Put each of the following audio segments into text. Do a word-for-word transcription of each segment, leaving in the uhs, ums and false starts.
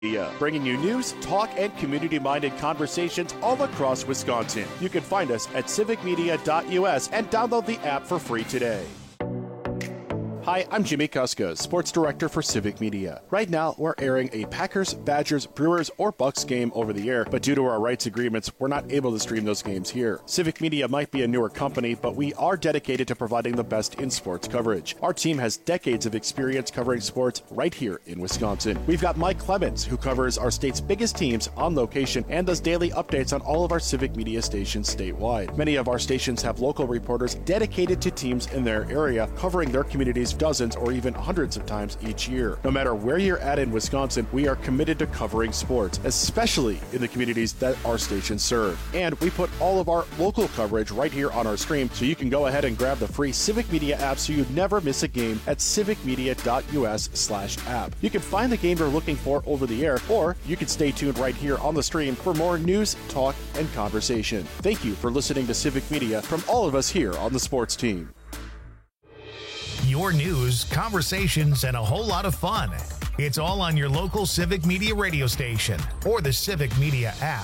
Media, bringing you news, talk, and community-minded conversations all across Wisconsin. You can find us at civic media dot U S and download the app for free today. Hi, I'm Jimmy Kuska, Sports Director for Civic Media. Right now, we're airing a Packers, Badgers, Brewers, or Bucks game over the air, but due to our rights agreements, we're not able to stream those games here. Civic Media might be a newer company, but we are dedicated to providing the best in sports coverage. Our team has decades of experience covering sports right here in Wisconsin. We've got Mike Clemens, who covers our state's biggest teams on location and does daily updates on all of our Civic Media stations statewide. Many of our stations have local reporters dedicated to teams in their area, covering their communities dozens or even hundreds of times each year. No matter where you're at in Wisconsin, we are committed to covering sports, especially in the communities that our stations serve. And we put all of our local coverage right here on our stream, so you can go ahead and grab the free Civic Media app so you never miss a game at civic media dot U S slash app. You can find the game you're looking for over the air, or you can stay tuned right here on the stream for more news, talk, and conversation. Thank you for listening to Civic Media from all of us here on the sports team. Your news, conversations, and a whole lot of fun. It's all on your local Civic Media radio station or the Civic Media app.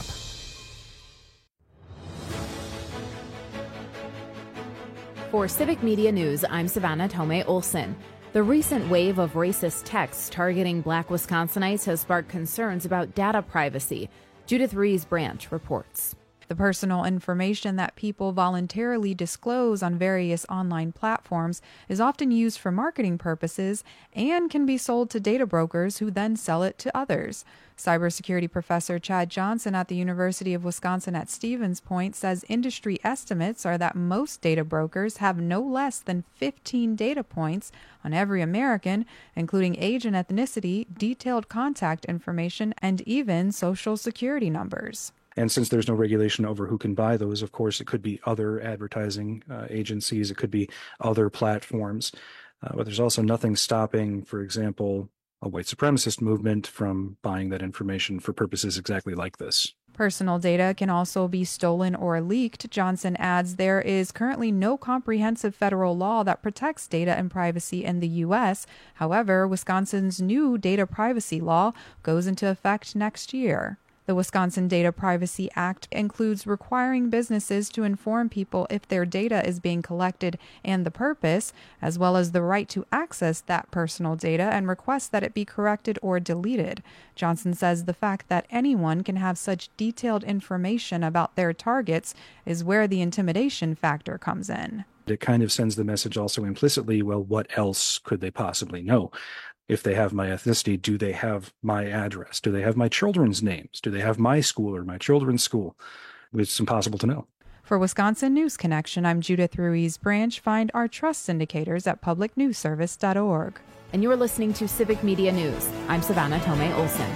For Civic Media News, I'm Savannah Tomei Olson. The recent wave of racist texts targeting Black Wisconsinites has sparked concerns about data privacy. Judith Rees-Branch reports. The personal information that people voluntarily disclose on various online platforms is often used for marketing purposes and can be sold to data brokers who then sell it to others. Cybersecurity professor Chad Johnson at the University of Wisconsin at Stevens Point says industry estimates are that most data brokers have no less than fifteen data points on every American, including age and ethnicity, detailed contact information, and even social security numbers. And since there's no regulation over who can buy those, of course, it could be other advertising uh, agencies, it could be other platforms. Uh, but there's also nothing stopping, for example, a white supremacist movement from buying that information for purposes exactly like this. Personal data can also be stolen or leaked. Johnson adds there is currently no comprehensive federal law that protects data and privacy in the U S. However, Wisconsin's new data privacy law goes into effect next year. The Wisconsin Data Privacy Act includes requiring businesses to inform people if their data is being collected and the purpose, as well as the right to access that personal data and request that it be corrected or deleted. Johnson says the fact that anyone can have such detailed information about their targets is where the intimidation factor comes in. It kind of sends the message also implicitly, well, what else could they possibly know? If they have my ethnicity, do they have my address? Do they have my children's names? Do they have my school or my children's school? It's impossible to know. For Wisconsin News Connection, I'm Judith Ruiz-Branch. Find our trust indicators at public news service dot org. And you are listening to Civic Media News. I'm Savannah Tomei Olson.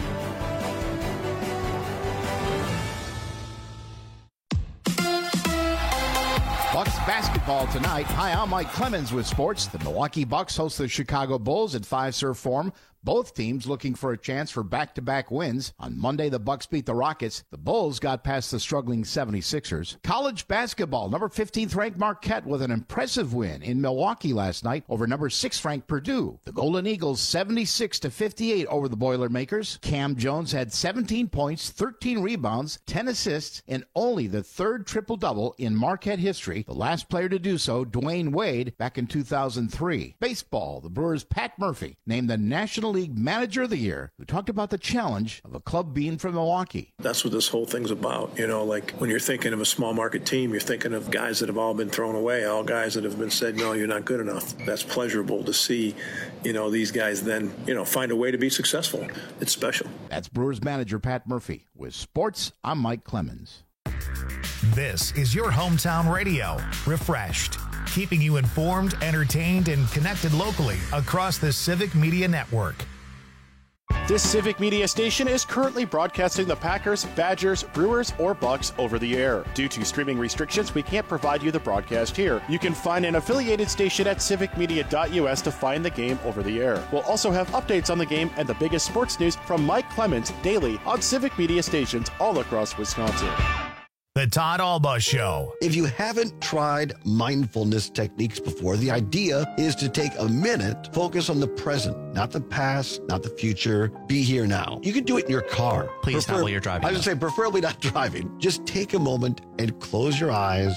Bucks basketball tonight. Hi, I'm Mike Clemens with sports. The Milwaukee Bucks host the Chicago Bulls at Fiserv Forum. Both teams looking for a chance for back-to-back wins. On Monday, the Bucks beat the Rockets. The Bulls got past the struggling seventy-sixers. College basketball, number fifteenth ranked Marquette with an impressive win in Milwaukee last night over number sixth ranked Purdue. The Golden Eagles seventy-six to fifty-eight over the Boilermakers. Cam Jones had seventeen points, thirteen rebounds, ten assists, and only the third triple-double in Marquette history. The last player to do so, Dwayne Wade, back in two thousand three. Baseball, the Brewers' Pat Murphy named the National League Manager of the Year, who talked about the challenge of a club being from Milwaukee. That's what this whole thing's about. You know, like when you're thinking of a small market team, you're thinking of guys that have all been thrown away, all guys that have been said, no, you're not good enough. That's pleasurable to see, you know, these guys then, you know, find a way to be successful. It's special. That's Brewers manager Pat Murphy. With sports, I'm Mike Clemens. This is your hometown radio, Refreshed, keeping you informed, entertained, and connected locally across the Civic Media Network. This Civic Media station is currently broadcasting the Packers, Badgers, Brewers, or Bucks over the air. Due to streaming restrictions, we can't provide you the broadcast here. You can find an affiliated station at civic media dot U S to find the game over the air. We'll also have updates on the game and the biggest sports news from Mike Clemens daily on Civic Media stations all across Wisconsin. The Todd Alba Show. If you haven't tried mindfulness techniques before, the idea is to take a minute, focus on the present, not the past, not the future. Be here now. You can do it in your car. Please Prefer- not while you're driving. I would say preferably not driving. Just take a moment and close your eyes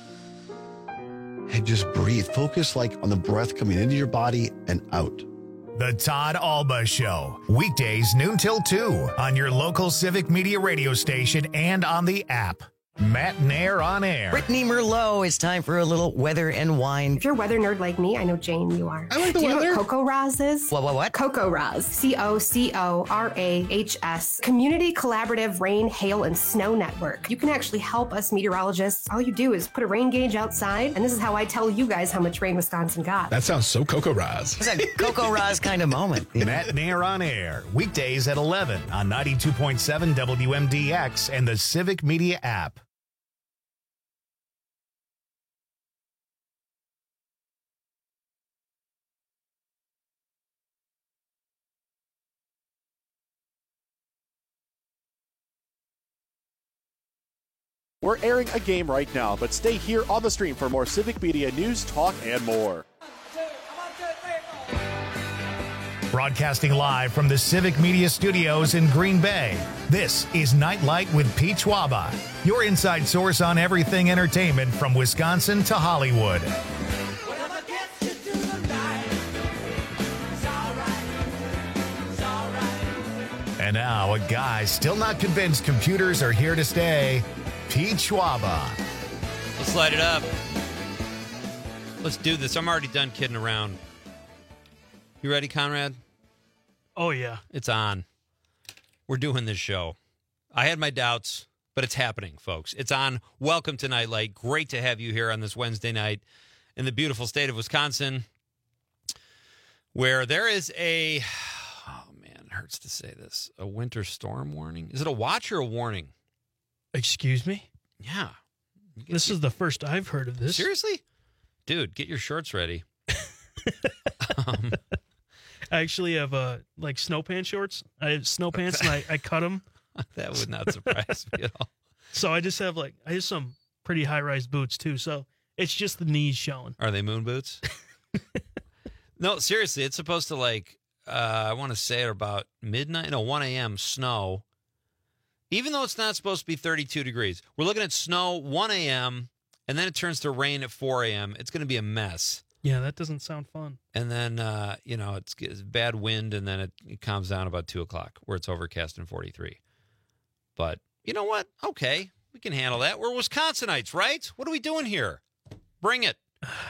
and just breathe. Focus like on the breath coming into your body and out. The Todd Alba Show. Weekdays noon till two on your local Civic Media radio station and on the app. Matt Nair on air. Brittany Merlot, it's time for a little weather and wine. If you're a weather nerd like me, I know Jane, you are. I like the Do you weather. know what Coco Raz is? What, what, what? Coco Raz. C O C O R A H S. Community Collaborative Rain, Hail, and Snow Network. You can actually help us meteorologists. All you do is put a rain gauge outside, and this is how I tell you guys how much rain Wisconsin got. That sounds so Coco Raz. It's a Coco Raz kind of moment. Matt Nair on air. Weekdays at eleven on ninety-two point seven W M D X and the Civic Media app. We're airing a game right now, but stay here on the stream for more Civic Media news, talk, and more. Broadcasting live from the Civic Media Studios in Green Bay, this is Nightlight with Pete Schwaba, your inside source on everything entertainment from Wisconsin to Hollywood. And now, a guy still not convinced computers are here to stay, Pete Schwaba. Let's light it up. Let's do this. I'm already done kidding around. You ready, Conrad? Oh, yeah. It's on. We're doing this show. I had my doubts, but it's happening, folks. It's on. Welcome to Nightlight. Great to have you here on this Wednesday night in the beautiful state of Wisconsin, where there is a, oh, man, it hurts to say this, a winter storm warning. Is it a watch or a warning? Excuse me? Yeah. This is the first I've heard of this. Seriously? Dude, get your shorts ready. um, I actually have uh, like snow pants shorts. I have snow pants and I, I cut them. That would not surprise me at all. So I just have like, I have some pretty high rise boots too. So it's just the knees showing. Are they moon boots? No, seriously, it's supposed to like, uh, I want to say at about midnight, no, one a.m. snow. Even though it's not supposed to be thirty-two degrees. We're looking at snow one a.m., and then it turns to rain at four a.m. It's going to be a mess. Yeah, that doesn't sound fun. And then, uh, you know, it's, it's bad wind, and then it, it calms down about two o'clock, where it's overcast and forty-three. But you know what? Okay, we can handle that. We're Wisconsinites, right? What are we doing here? Bring it.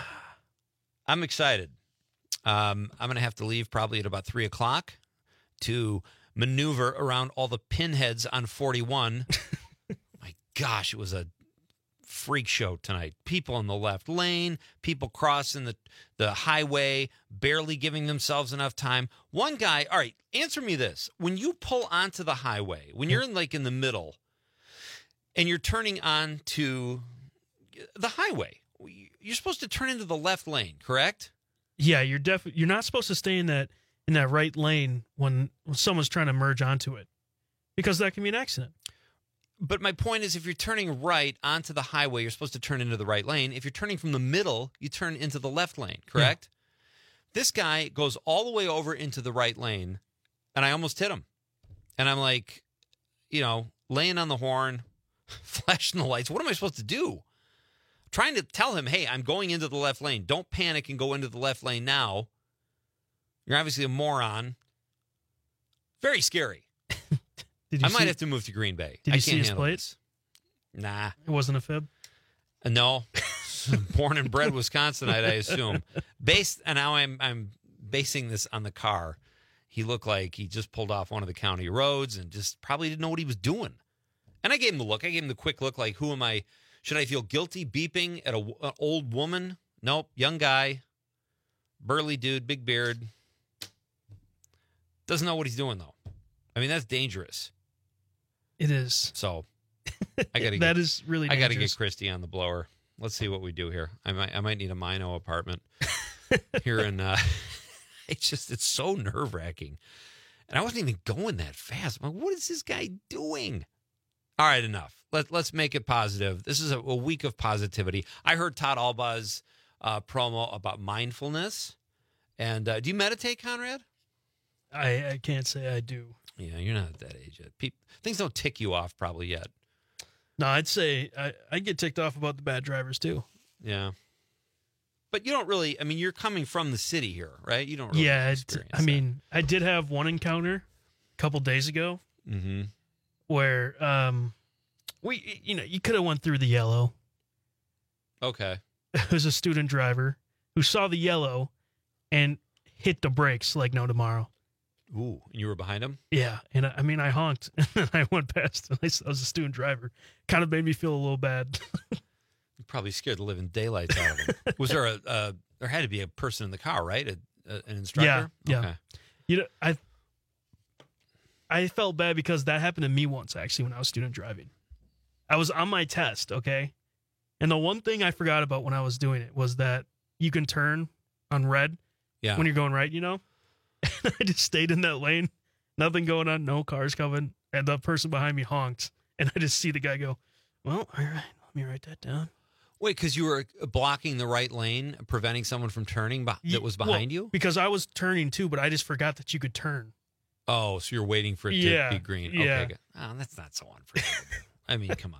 I'm excited. Um, I'm going to have to leave probably at about three o'clock to maneuver around all the pinheads on forty-one. My gosh, it was a freak show tonight. People in the left lane, people crossing the, the highway, barely giving themselves enough time. One guy, all right, answer me this. When you pull onto the highway, when you're in like in the middle and you're turning on to the highway, you're supposed to turn into the left lane, correct? Yeah, you're def- you're not supposed to stay in that in that right lane when, when someone's trying to merge onto it, because that can be an accident. But my point is, if you're turning right onto the highway, you're supposed to turn into the right lane. If you're turning from the middle, you turn into the left lane, correct? Yeah. This guy goes all the way over into the right lane, and I almost hit him. And I'm like, you know, laying on the horn, flashing the lights. What am I supposed to do? Trying to tell him, hey, I'm going into the left lane. Don't panic and go into the left lane now. You're obviously a moron. Very scary. Did you I see, might have to move to Green Bay. Did you I see can't his handle plates? This. Nah. It wasn't a fib? Uh, no. Born and bred Wisconsinite, I assume. Based, and now I'm I'm basing this on the car. He looked like he just pulled off one of the county roads and just probably didn't know what he was doing. And I gave him the look. I gave him the quick look like, who am I? Should I feel guilty beeping at a, an old woman? Nope. Young guy. Burly dude. Big beard. Doesn't know what he's doing, though. I mean, that's dangerous. It is. So, I got to That get, is really I dangerous. got to get Christy on the blower. Let's see what we do here. I might I might need a Mino apartment here in, uh, it's just, it's so nerve-wracking. And I wasn't even going that fast. I'm like, what is this guy doing? All right, enough. Let, let's make it positive. This is a, a week of positivity. I heard Todd Albaugh's uh, promo about mindfulness. And uh, do you meditate, Conrad? I, I can't say I do. Yeah, you're not at that age yet. Pe- things don't tick you off probably yet. No, I'd say I, I get ticked off about the bad drivers, too. Yeah. But you don't really, I mean, you're coming from the city here, right? You don't really yeah, experience I mean, I did have one encounter a couple days ago mm-hmm. where um, we, you know, you could have went through the yellow. Okay. It was a student driver who saw the yellow and hit the brakes like no tomorrow. Ooh, and you were behind him? Yeah, and I, I mean, I honked, and then I went past, and I, I was a student driver. Kind of made me feel a little bad. You probably scared the living daylights out of him. Was there a, a, there had to be a person in the car, right? A, a, an instructor? Yeah, okay. yeah. You know, I, I felt bad because that happened to me once, actually, when I was student driving. I was on my test, okay? And the one thing I forgot about when I was doing it was that you can turn on red yeah. when you're going right, you know? And I just stayed in that lane, nothing going on, no cars coming, and the person behind me honked. And I just see the guy go, well, all right, let me write that down. Wait, because you were blocking the right lane, preventing someone from turning be- that was behind well, you? Because I was turning too, but I just forgot that you could turn. Oh, so you're waiting for it yeah, to be green. Yeah. Okay, good. Oh, that's not so unforgivable. I mean, come on.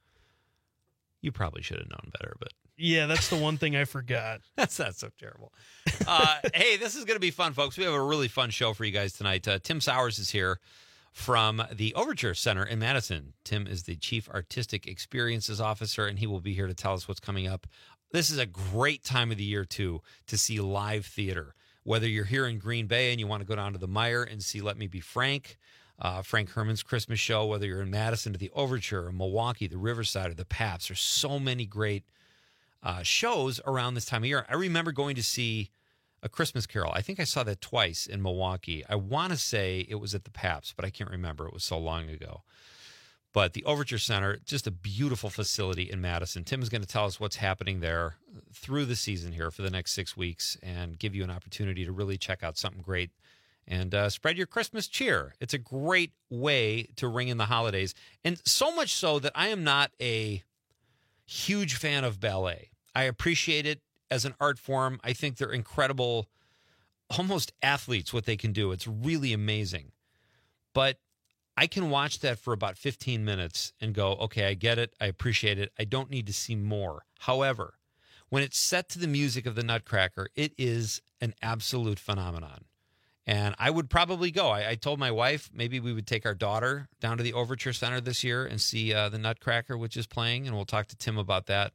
You probably should have known better, but... Yeah, that's the one thing I forgot. That's not so terrible. Uh, hey, this is going to be fun, folks. We have a really fun show for you guys tonight. Uh, Tim Sowers is here from the Overture Center in Madison. Tim is the Chief Artistic Experiences Officer, and he will be here to tell us what's coming up. This is a great time of the year, too, to see live theater. Whether you're here in Green Bay and you want to go down to the Meyer and see Let Me Be Frank, uh, Frank Herman's Christmas show, whether you're in Madison to the Overture, or Milwaukee, the Riverside, or the Paps, there's so many great Uh, shows around this time of year. I remember going to see A Christmas Carol. I think I saw that twice in Milwaukee. I want to say it was at the Paps, but I can't remember. It was so long ago. But the Overture Center, just a beautiful facility in Madison. Tim is going to tell us what's happening there through the season here for the next six weeks and give you an opportunity to really check out something great and uh, spread your Christmas cheer. It's a great way to ring in the holidays. And so much so that I am not a huge fan of ballet. I appreciate it as an art form. I think they're incredible, almost athletes, what they can do. It's really amazing. But I can watch that for about fifteen minutes and go, okay, I get it. I appreciate it. I don't need to see more. However, when it's set to the music of the Nutcracker, it is an absolute phenomenon. And I would probably go. I, I told my wife maybe we would take our daughter down to the Overture Center this year and see uh, the Nutcracker, which is playing, and we'll talk to Tim about that.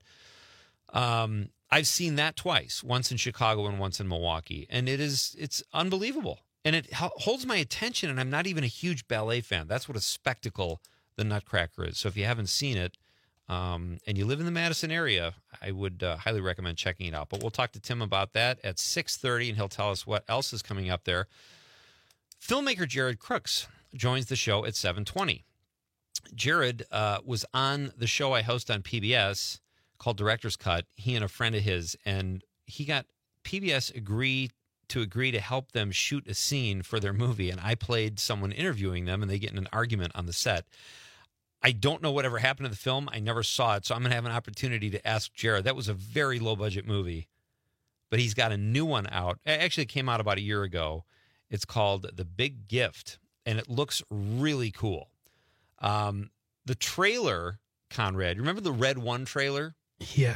Um, I've seen that twice, once in Chicago and once in Milwaukee, and it is it's unbelievable. And it h- holds my attention, and I'm not even a huge ballet fan. That's what a spectacle the Nutcracker is. So if you haven't seen it um, and you live in the Madison area, I would uh, highly recommend checking it out. But we'll talk to Tim about that at six thirty, and he'll tell us what else is coming up there. Filmmaker Jared Crooks joins the show at seven twenty. Jared uh, was on the show I host on P B S called Director's Cut, he and a friend of his, and he got P B S agree to agree to help them shoot a scene for their movie, and I played someone interviewing them, and they get in an argument on the set. I don't know whatever happened to the film. I never saw it, so I'm going to have an opportunity to ask Jared. That was a very low-budget movie, but he's got a new one out. It actually came out about a year ago. It's called The Big Gift, and it looks really cool. Um, the trailer, Conrad, remember the Red One trailer? Yeah.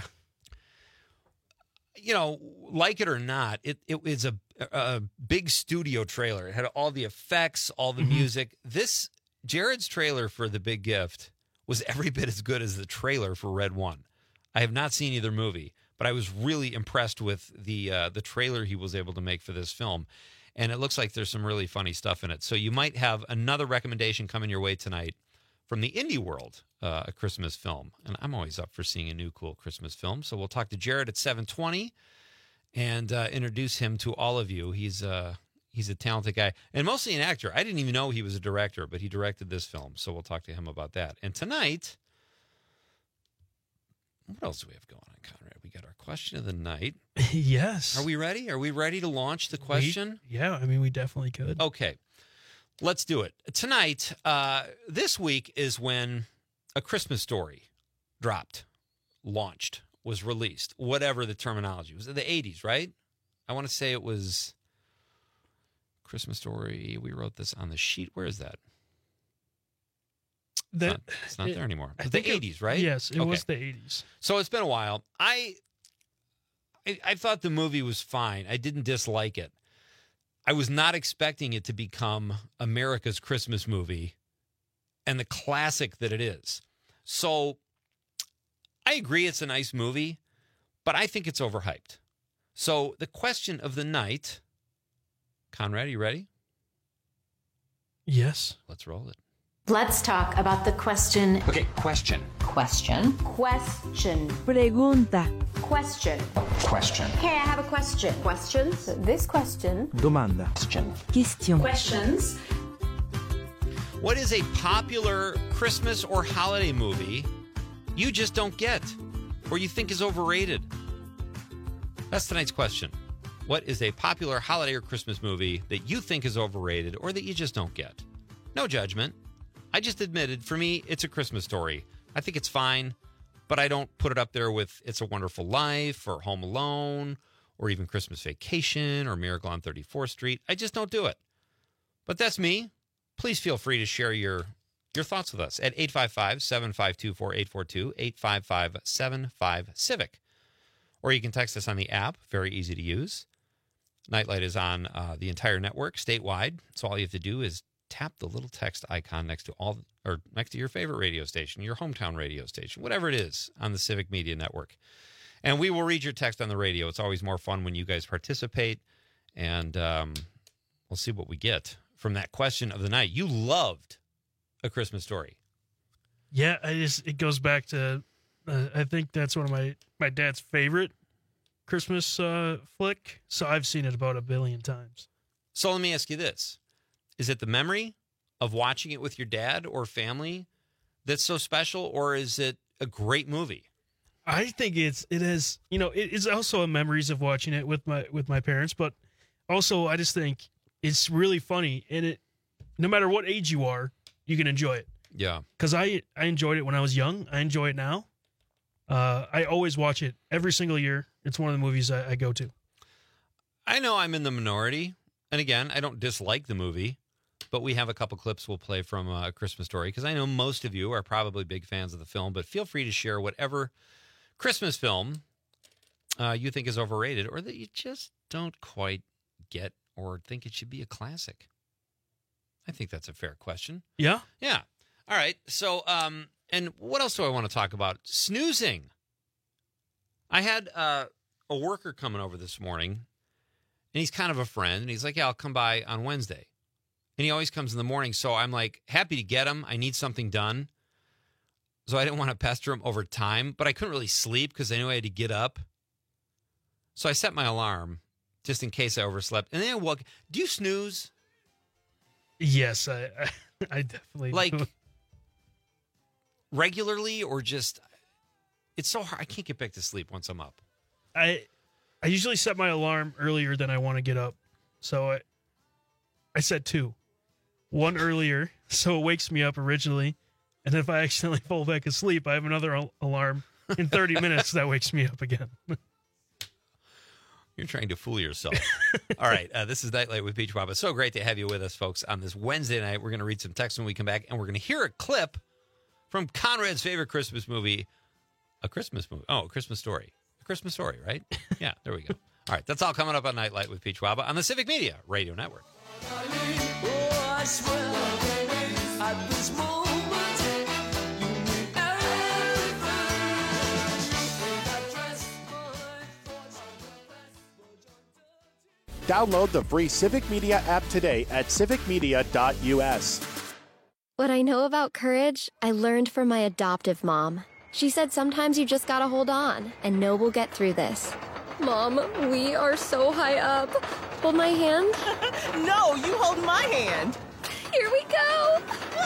You know, like it or not, it, it is a, a big studio trailer. It had all the effects, all the mm-hmm. music. This, Jared's trailer for The Big Gift was every bit as good as the trailer for Red One. I have not seen either movie, but I was really impressed with the uh, the trailer he was able to make for this film. And it looks like there's some really funny stuff in it. So you might have another recommendation coming your way tonight from the indie world, uh, a Christmas film. And I'm always up for seeing a new cool Christmas film. So we'll talk to Jared at seven twenty and uh, introduce him to all of you. He's, uh, he's a talented guy and mostly an actor. I didn't even know he was a director, but he directed this film. So we'll talk to him about that. And tonight, what else do we have going on, Conrad? We got our question of the night. Yes. Are we ready? Are we ready to launch the question? We, yeah, I mean, we definitely could. Okay. Let's do it. Tonight, uh, this week is when A Christmas Story dropped, launched, was released, whatever the terminology. It was in the eighties, right? I want to say it was Christmas Story. We wrote this on the sheet. Where is that? That, it's not, it's not it, there anymore. I It's think the it- eighties, right? Yes, it Okay. was the eighties. So it's been a while. I, I I thought the movie was fine. I didn't dislike it. I was not expecting it to become America's Christmas movie and the classic that it is. So I agree it's a nice movie, but I think it's overhyped. So the question of the night, Conrad, you ready? Yes. Let's roll it. Let's talk about the question. Okay, question. Question. Question. Pregunta. Question. Question. Hey, I have a question. Questions? This question. Domanda. Question. Question. Questions. What is a popular Christmas or holiday movie you just don't get or you think is overrated? That's tonight's question. What is a popular holiday or Christmas movie that you think is overrated or that you just don't get? No judgment. I just admitted, for me, it's A Christmas Story. I think it's fine, but I don't put it up there with It's a Wonderful Life or Home Alone or even Christmas Vacation or Miracle on thirty-fourth Street. I just don't do it. But that's me. Please feel free to share your, your thoughts with us at eight five five, seven five two, four eight four two, eight five five, seven five, CIVIC. Or you can text us on the app, very easy to use. Nightlight is on uh, the entire network statewide, so all you have to do is tap the little text icon next to all or next to your favorite radio station, your hometown radio station, whatever it is on the Civic Media Network. And we will read your text on the radio. It's always more fun when you guys participate, and um, we'll see what we get from that question of the night. You loved A Christmas Story. Yeah, I just it goes back to uh, I think that's one of my my dad's favorite Christmas uh, flick. So I've seen it about a billion times. So let me ask you this. Is it the memory of watching it with your dad or family that's so special, or is it a great movie? I think it's it is you know it is also a memories of watching it with my with my parents, but also I just think it's really funny, and it no matter what age you are, you can enjoy it. Yeah, because I I enjoyed it when I was young. I enjoy it now. Uh, I always watch it every single year. It's one of the movies I, I go to. I know I'm in the minority, and again, I don't dislike the movie, but we have a couple clips we'll play from uh, A Christmas Story, because I know most of you are probably big fans of the film, but feel free to share whatever Christmas film uh, you think is overrated or that you just don't quite get or think it should be a classic. I think that's a fair question. Yeah? Yeah. All right. So, um, and what else do I want to talk about? Snoozing. I had uh, a worker coming over this morning, and he's kind of a friend, and he's like, yeah, I'll come by on Wednesday. And he always comes in the morning, so I'm like, happy to get him. I need something done. So I didn't want to pester him over time, but I couldn't really sleep because I knew I had to get up. So I set my alarm just in case I overslept. And then I woke. Do you snooze? Yes, I I, I definitely Like, do. regularly, or just, it's so hard. I can't get back to sleep once I'm up. I I usually set my alarm earlier than I want to get up. So I I set two. One earlier, so it wakes me up originally. And if I accidentally fall back asleep, I have another al- alarm in thirty minutes that wakes me up again. You're trying to fool yourself. All right. Uh, this is Nightlight with Peach Wabba. So great to have you with us, folks, on this Wednesday night. We're going to read some text when we come back, and we're going to hear a clip from Conrad's favorite Christmas movie, A Christmas movie. Oh, A Christmas Story. A Christmas Story, right? Yeah, there we go. All right. That's all coming up on Nightlight with Peach Wabba on the Civic Media Radio Network. Oh, I swear, at this moment, you mean Download the free Civic Media app today at civic media dot u s. What I know about courage, I learned from my adoptive mom. She said sometimes you just gotta hold on and know we'll get through this. Mom, we are so high up. Hold my hand. No, you hold my hand. Here we go.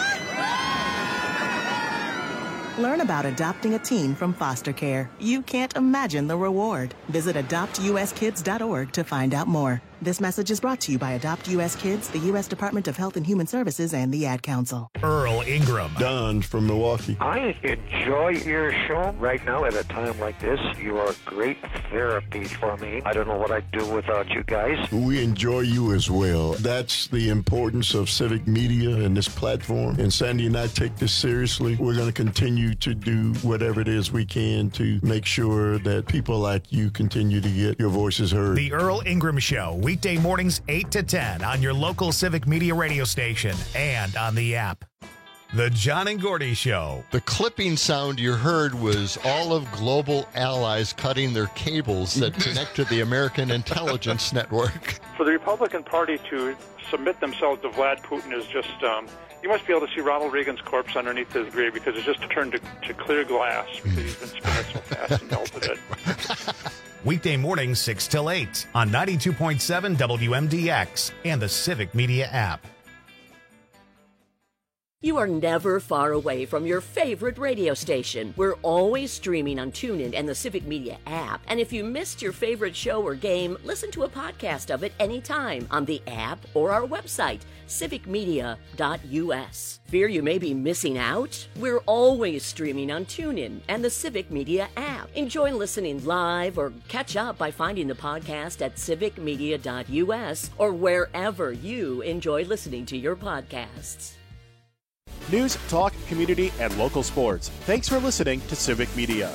Learn about adopting a teen from foster care. You can't imagine the reward. Visit adopt u s kids dot org to find out more. This message is brought to you by Adopt U S Kids, the U S Department of Health and Human Services, and the Ad Council. Earl Ingram. Don from Milwaukee. I enjoy your show. Right now, at a time like this, you are great therapy for me. I don't know what I'd do without you guys. We enjoy you as well. That's the importance of civic media and this platform. And Sandy and I take this seriously. We're going to continue to do whatever it is we can to make sure that people like you continue to get your voices heard. The Earl Ingram Show, weekday mornings eight to ten on your local Civic Media radio station and on the app. The John and Gordy Show. The clipping sound you heard was all of global allies cutting their cables that connect to the American intelligence network. For the Republican Party to submit themselves to Vlad Putin is just, um, you must be able to see Ronald Reagan's corpse underneath his grave because it's just turned to, to clear glass because he's been spinning so fast and melted it. Weekday mornings six till eight on ninety-two point seven W M D X and the Civic Media app. You are never far away from your favorite radio station. We're always streaming on TuneIn and the Civic Media app. And if you missed your favorite show or game, listen to a podcast of it anytime on the app or our website, civic media dot U S. Fear you may be missing out? We're always streaming on TuneIn and the Civic Media app. Enjoy listening live or catch up by finding the podcast at civic media dot U S or wherever you enjoy listening to your podcasts. News, talk, community, and local sports. Thanks for listening to Civic Media.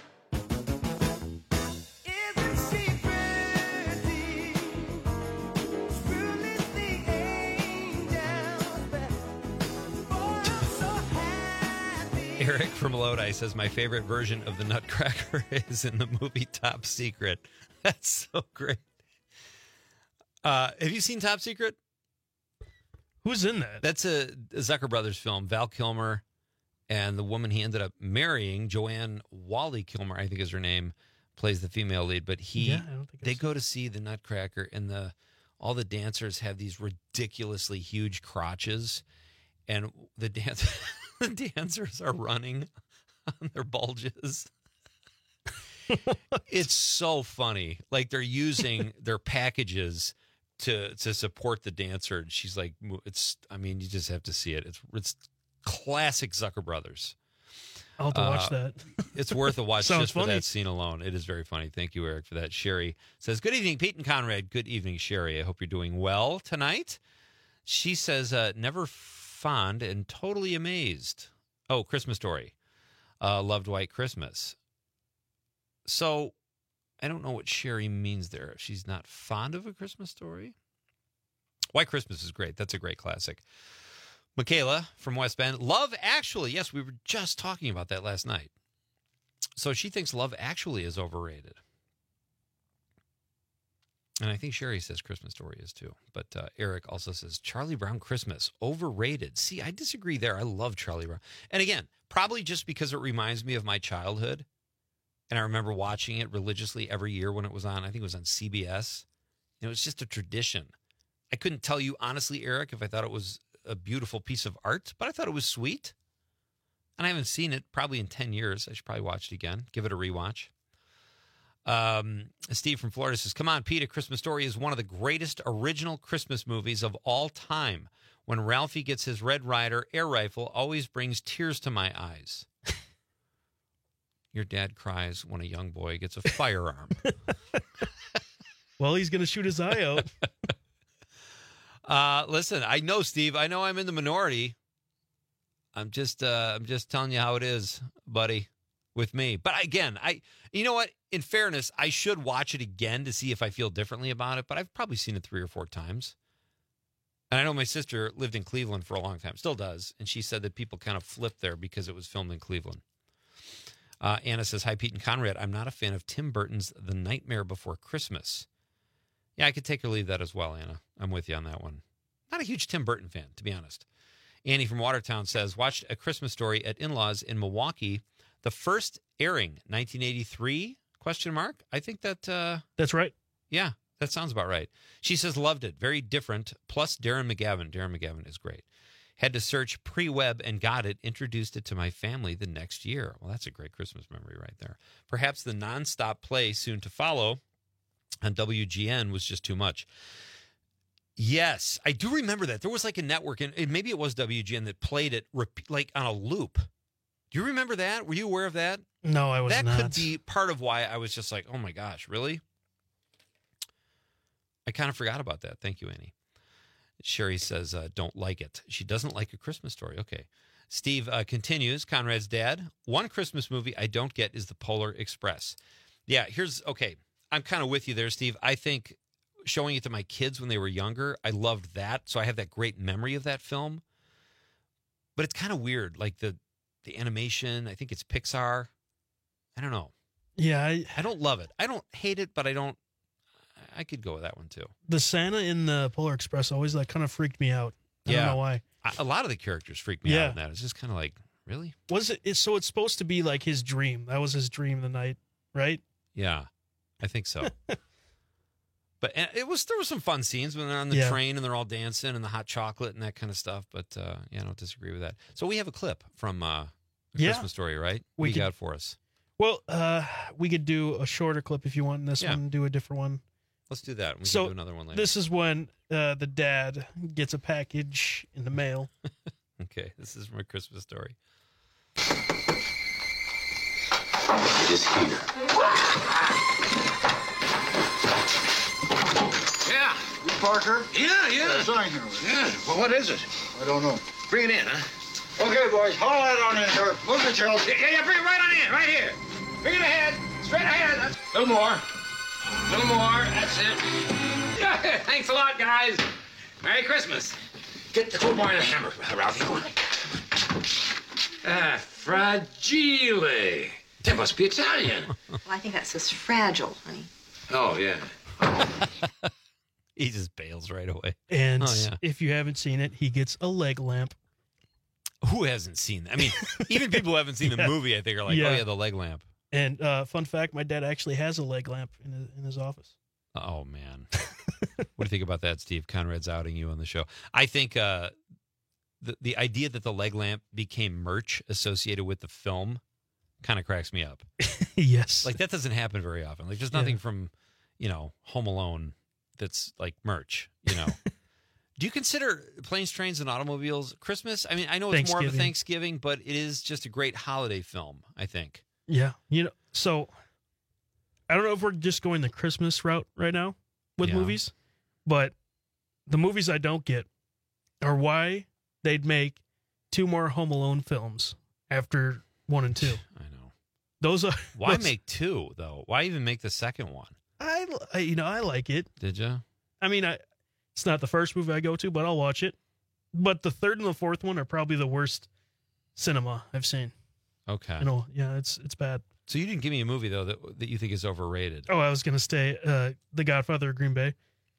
Eric from Lodi says my favorite version of the Nutcracker is in the movie Top Secret. That's so great. Uh, have you seen Top Secret? Who's in that? That's a, a Zucker Brothers film. Val Kilmer and the woman he ended up marrying, Joanne Wally Kilmer, I think is her name, plays the female lead. But he, Yeah, I don't think I've they go to see the Nutcracker, and the all the dancers have these ridiculously huge crotches, and the dance the dancers are running on their bulges. It's so funny. Like they're using their packages to to support the dancer. And she's like, it's, I mean, you just have to see it. It's it's classic Zucker Brothers. I'll have to watch Uh, that. It's worth a watch Sounds just for funny. that scene alone. It is very funny. Thank you, Eric, for that. Sherry says, good evening, Pete and Conrad. Good evening, Sherry. I hope you're doing well tonight. She says, uh, never fond and totally amazed. Oh, Christmas Story. Uh, loved White Christmas. So I don't know what Sherry means there. If she's not fond of A Christmas Story. White Christmas is great. That's a great classic. Michaela from West Bend. Love Actually. Yes, we were just talking about that last night. So she thinks Love Actually is overrated. And I think Sherry says Christmas Story is too. But uh, Eric also says Charlie Brown Christmas, overrated. See, I disagree there. I love Charlie Brown. And again, probably just because it reminds me of my childhood. And I remember watching it religiously every year when it was on. I think it was on C B S. You know, it's just a tradition. I couldn't tell you honestly, Eric, if I thought it was a beautiful piece of art, but I thought it was sweet. And I haven't seen it probably in ten years. I should probably watch it again. Give it a rewatch. Um, Steve from Florida says, come on, Pete, A Christmas Story is one of the greatest original Christmas movies of all time. When Ralphie gets his Red Ryder air rifle, always brings tears to my eyes. Your dad cries when a young boy gets a firearm. Well, he's going to shoot his eye out. Uh, listen, I know, Steve. I know I'm in the minority. I'm just, uh, I'm just telling you how it is, buddy, with me. But again, I, you know what? In fairness, I should watch it again to see if I feel differently about it. But I've probably seen it three or four times. And I know my sister lived in Cleveland for a long time, still does, and she said that people kind of flipped there because it was filmed in Cleveland. Uh, Anna says, hi, Pete and Conrad. I'm not a fan of Tim Burton's The Nightmare Before Christmas. Yeah, I could take or leave that as well, Anna. I'm with you on that one. Not a huge Tim Burton fan, to be honest. Annie from Watertown says, watched A Christmas Story at in-laws in Milwaukee. The first airing, nineteen eighty-three, question mark? I think that... Uh, That's right. Yeah, that sounds about right. She says, loved it. Very different. Plus Darren McGavin. Darren McGavin is great. Had to search pre-web and got it. Introduced it to my family the next year. Well, that's a great Christmas memory right there. Perhaps the nonstop play soon to follow. on W G N was just too much. Yes, I do remember that. There was like a network, and maybe it was W G N that played it rep- like on a loop. Do you remember that? Were you aware of that? No, I was that not. That could be part of why I was just like, oh my gosh, really? I kind of forgot about that. Thank you, Annie. Sherry says, uh, don't like it. She doesn't like A Christmas Story. Okay. Steve uh, continues, Conrad's dad, one Christmas movie I don't get is The Polar Express. Yeah, here's, okay, I'm kind of with you there, Steve. I think showing it to my kids when they were younger, I loved that. So I have that great memory of that film. But it's kind of weird, like the the animation, I think it's Pixar. I don't know. Yeah. I, I don't love it. I don't hate it, but I don't, I could go with that one too. The Santa in the Polar Express always like kind of freaked me out. I yeah. don't know why. I, a lot of the characters freaked me Yeah. out in that. It's just kind of like, really? Was it? It's, so it's supposed to be like his dream. That was his dream the night, right? Yeah, I think so. But and it was there were some fun scenes when they're on the Yeah. train and they're all dancing and the hot chocolate and that kind of stuff. But uh, yeah, I don't disagree with that. So we have a clip from uh, A Yeah. Christmas Story, right? We What you could- got for us? Well, uh, we could do a shorter clip if you want. In this Yeah. one, do a different one. Let's do that. We so can do another one later. This is when uh, the dad gets a package in the mail. Okay, this is from A Christmas Story. It is here. Yeah. You Parker? Yeah, yeah. There's a sign here. Yeah. Well, what is it? I don't know. Bring it in, huh? Okay, boys, haul that on in, sir. Move it, Charles. Yeah, yeah, bring it right on in, right here. Bring it ahead. Straight ahead. That's... A little more. A little more. That's it. Yeah, thanks a lot, guys. Merry Christmas. Get the crowbar and a hammer, Ralphie. Go on. Ah, fragile. That must be Italian. Well, I think that says fragile, honey. Oh, yeah. He just bails right away. And Oh, yeah. if you haven't seen it, he gets a leg lamp. Who hasn't seen that? I mean, even people who haven't seen the Yeah. movie, I think, are like, Yeah. oh, yeah, the leg lamp. And uh, fun fact, my dad actually has a leg lamp in his, in his office. Oh, man. What do you think about that, Steve? Conrad's outing you on the show. I think uh, the, the idea that the leg lamp became merch associated with the film kind of cracks me up. Yes. Like, that doesn't happen very often. Like, there's nothing from, you know, Home Alone that's like merch, you know. Do you consider Planes, Trains, and Automobiles Christmas? I mean, I know it's more of a Thanksgiving. Thanksgiving, but it is just a great holiday film, I think. Yeah. You know, so I don't know if we're just going the Christmas route right now with Yeah. movies, but the movies I don't get are why they'd make two more Home Alone films after one and two. I know. Those are Why those- make two, though? Why even make the second one? I, I you know I like it. Did you? I mean, I it's not the first movie I go to, but I'll watch it. But the third and the fourth one are probably the worst cinema I've seen. Okay. You know, yeah, it's it's bad. So you didn't give me a movie, though, that, that you think is overrated. Oh, I was gonna stay uh, The Godfather of Green Bay.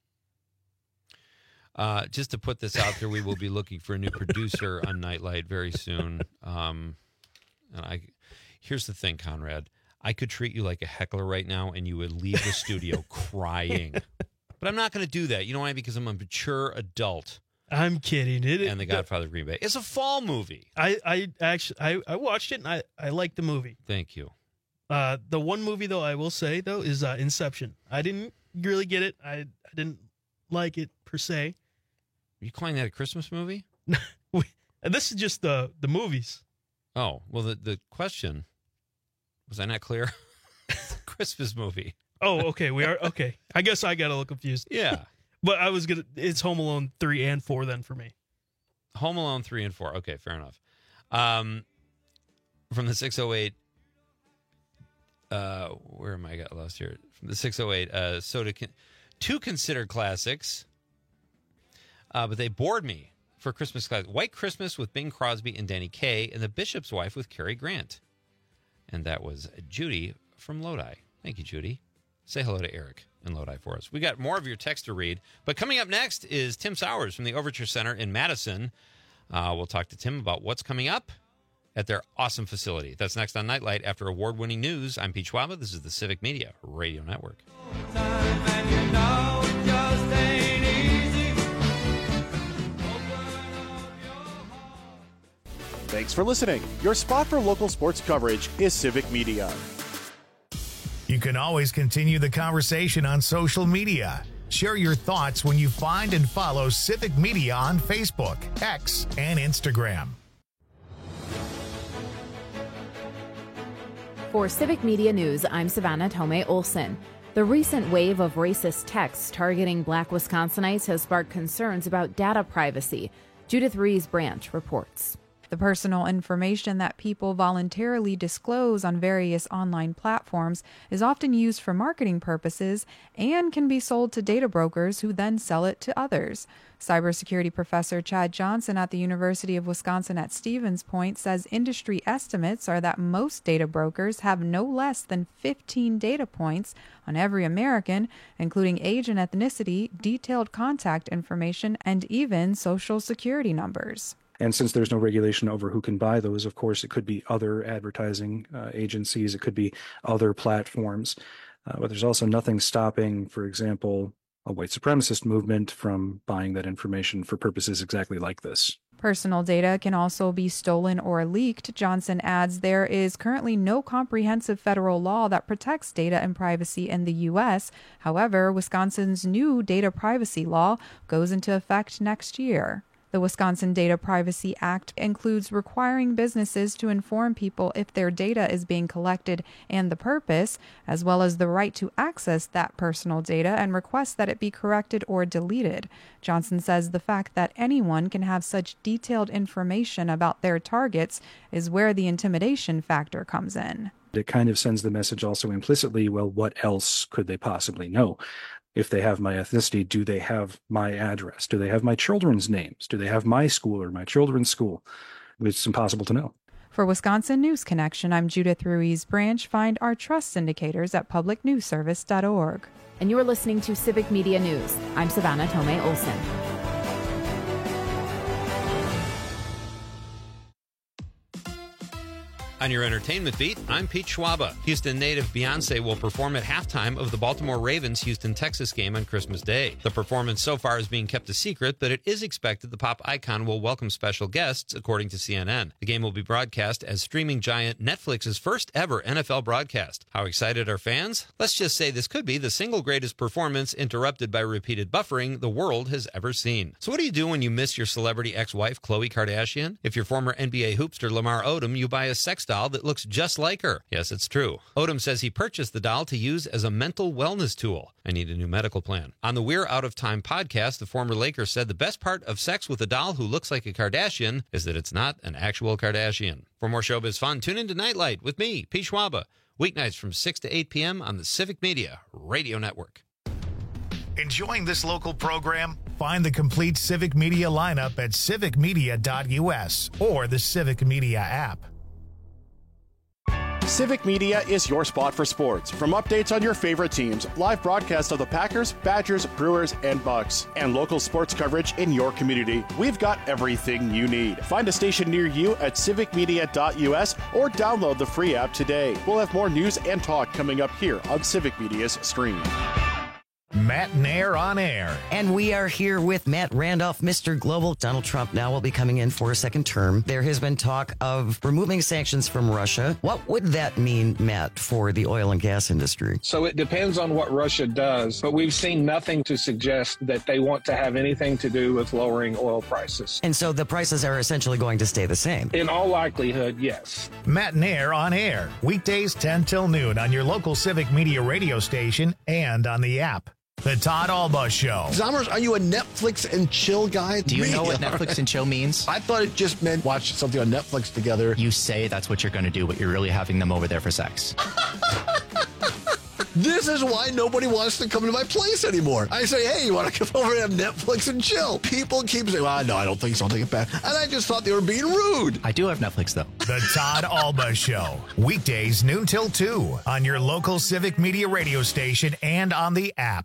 Uh, just to put this out there, we will be looking for a new producer on Nightlight very soon. Um, and I, here's the thing, Conrad. I could treat you like a heckler right now, and you would leave the studio crying. But I'm not going to do that. You know why? Because I'm a mature adult. I'm kidding. It, And The Godfather of Green Bay. It's a fall movie. I, I actually I, I watched it and I, I liked the movie. Thank you. Uh, the one movie though I will say though is uh, Inception. I didn't really get it. I, I didn't like it per se. Are you calling that a Christmas movie? And this is just the the movies. Oh, well, the, the question, was I not clear? Christmas movie. Oh, okay. We are okay. I guess I got a little confused. Yeah. But I was gonna. It's Home Alone three and four then for me. Home Alone three and four. Okay, fair enough. Um, from the six oh eight, uh, where am I got lost here? From the six oh eight, uh, so to con- two considered classics, uh, but they bored me for Christmas class. White Christmas with Bing Crosby and Danny Kaye, and The Bishop's Wife with Cary Grant. And that was Judy from Lodi. Thank you, Judy. Say hello to Eric in Lodi for us. We got more of your text to read, but coming up next is Tim Sowers from the Overture Center in Madison. Uh, we'll talk to Tim about what's coming up at their awesome facility. That's next on Nightlight after award-winning news. I'm Pete Schwaba. This is the Civic Media Radio Network. Thanks for listening. Your spot for local sports coverage is Civic Media. You can always continue the conversation on social media. Share your thoughts when you find and follow Civic Media on Facebook, X, and Instagram. For Civic Media News, I'm Savannah Tomei Olson. The recent wave of racist texts targeting Black Wisconsinites has sparked concerns about data privacy. Judith Rees Branch reports. The personal information that people voluntarily disclose on various online platforms is often used for marketing purposes and can be sold to data brokers who then sell it to others. Cybersecurity professor Chad Johnson at the University of Wisconsin at Stevens Point says industry estimates are that most data brokers have no less than fifteen data points on every American, including age and ethnicity, detailed contact information, and even social security numbers. And since there's no regulation over who can buy those, of course, it could be other advertising uh, agencies, it could be other platforms. Uh, but there's also nothing stopping, for example, a white supremacist movement from buying that information for purposes exactly like this. Personal data can also be stolen or leaked. Johnson adds there is currently no comprehensive federal law that protects data and privacy in the U S. However, Wisconsin's new data privacy law goes into effect next year. The Wisconsin Data Privacy Act includes requiring businesses to inform people if their data is being collected and the purpose, as well as the right to access that personal data and request that it be corrected or deleted. Johnson says the fact that anyone can have such detailed information about their targets is where the intimidation factor comes in. It kind of sends the message also implicitly, well, what else could they possibly know? If they have my ethnicity, do they have my address? Do they have my children's names? Do they have my school or my children's school? It's impossible to know. For Wisconsin News Connection, I'm Judith Ruiz Branch. Find our trust indicators at public news service dot org. And you're listening to Civic Media News. I'm Savannah Tomei Olson. On your entertainment beat, I'm Pete Schwaba. Houston native Beyonce will perform at halftime of the Baltimore Ravens-Houston Texas game on Christmas Day. The performance so far is being kept a secret, but it is expected the pop icon will welcome special guests, according to C N N. The game will be broadcast as streaming giant Netflix's first ever N F L broadcast. How excited are fans? Let's just say this could be the single greatest performance interrupted by repeated buffering the world has ever seen. So what do you do when you miss your celebrity ex-wife, Khloe Kardashian? If you're former N B A hoopster Lamar Odom, you buy a sex doll that looks just like her. Yes, it's true. Odom says he purchased the doll to use as a mental wellness tool. I need a new medical plan. On the We're Out of Time podcast, the former Laker said the best part of sex with a doll who looks like a Kardashian is that it's not an actual Kardashian. For more showbiz fun, tune into Nightlight with me, Pete Schwaba, weeknights from six to eight p.m. on the Civic Media Radio Network. Enjoying this local program? Find the complete Civic Media lineup at civic media dot u s or the Civic Media app. Civic Media is your spot for sports. From updates on your favorite teams, live broadcasts of the Packers, Badgers, Brewers, and Bucks, and local sports coverage in your community, we've got everything you need. Find a station near you at civic media dot u s or download the free app today. We'll have more news and talk coming up here on Civic Media's stream. Matt Nair on air. And we are here with Matt Randolph, Mister Global. Donald Trump now will be coming in for a second term. There has been talk of removing sanctions from Russia. What would that mean, Matt, for the oil and gas industry? So it depends on what Russia does, but we've seen nothing to suggest that they want to have anything to do with lowering oil prices. And so the prices are essentially going to stay the same? In all likelihood, yes. Matt Nair on air. Weekdays ten till noon on your local Civic Media radio station and on the app. The Todd Alba Show. Zommers, are you a Netflix and chill guy? Do you Me? know what Netflix and chill means? I thought it just meant watch something on Netflix together. You say that's what you're going to do, but you're really having them over there for sex. This is why nobody wants to come to my place anymore. I say, hey, you want to come over and have Netflix and chill? People keep saying, well, no, I don't think so. I'll take it back. And I just thought they were being rude. I do have Netflix, though. The Todd Alba Show. Weekdays, noon till two on your local Civic Media radio station and on the app.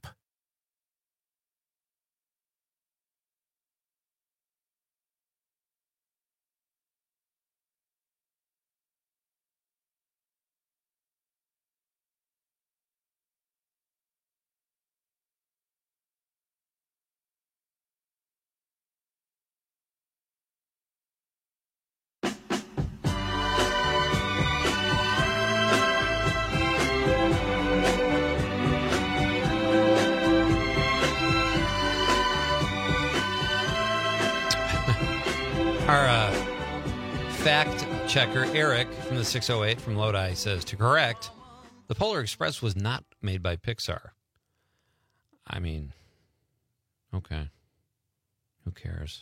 checker. Eric from the six oh eight from Lodi says, to correct, the Polar Express was not made by Pixar. I mean, okay. Who cares?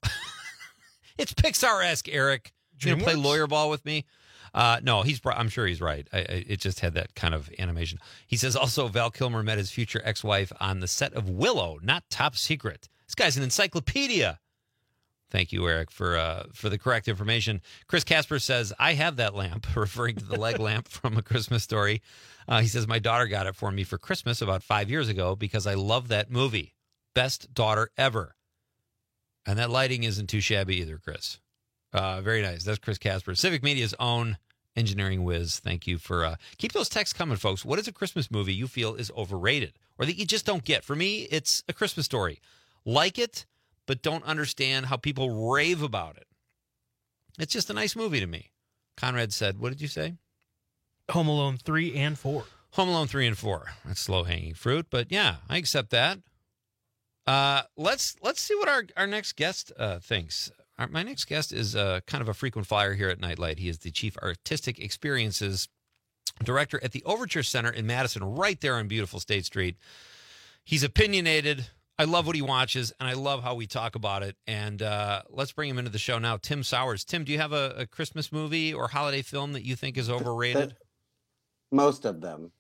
It's Pixar-esque, Eric. You gonna play lawyer ball with me? Uh, no, he's. I'm sure he's right. I, I, it just had that kind of animation. He says also Val Kilmer met his future ex-wife on the set of Willow, not Top Secret. This guy's an encyclopedia. Thank you, Eric, for uh, for the correct information. Chris Casper says, I have that lamp, referring to the leg lamp from A Christmas Story. Uh, he says, my daughter got it for me for Christmas about five years ago because I love that movie. Best daughter ever. And that lighting isn't too shabby either, Chris. Uh, very nice. That's Chris Casper, Civic Media's own engineering whiz. Thank you for uh, keep those texts coming, folks. What is a Christmas movie you feel is overrated or that you just don't get? For me, it's A Christmas Story. Like it, but don't understand how people rave about it. It's just a nice movie to me. Conrad said, what did you say? Home Alone three and four. Home Alone three and four. That's low-hanging fruit, but yeah, I accept that. Uh, let's let's see what our, our next guest uh, thinks. Our, my next guest is uh, kind of a frequent flyer here at Nightlight. He is the Chief Artistic Experiences Director at the Overture Center in Madison, right there on beautiful State Street. He's opinionated. I love what he watches, and I love how we talk about it. And uh, let's bring him into the show now. Tim Sowers. Tim, do you have a, a Christmas movie or holiday film that you think is overrated? Most of them.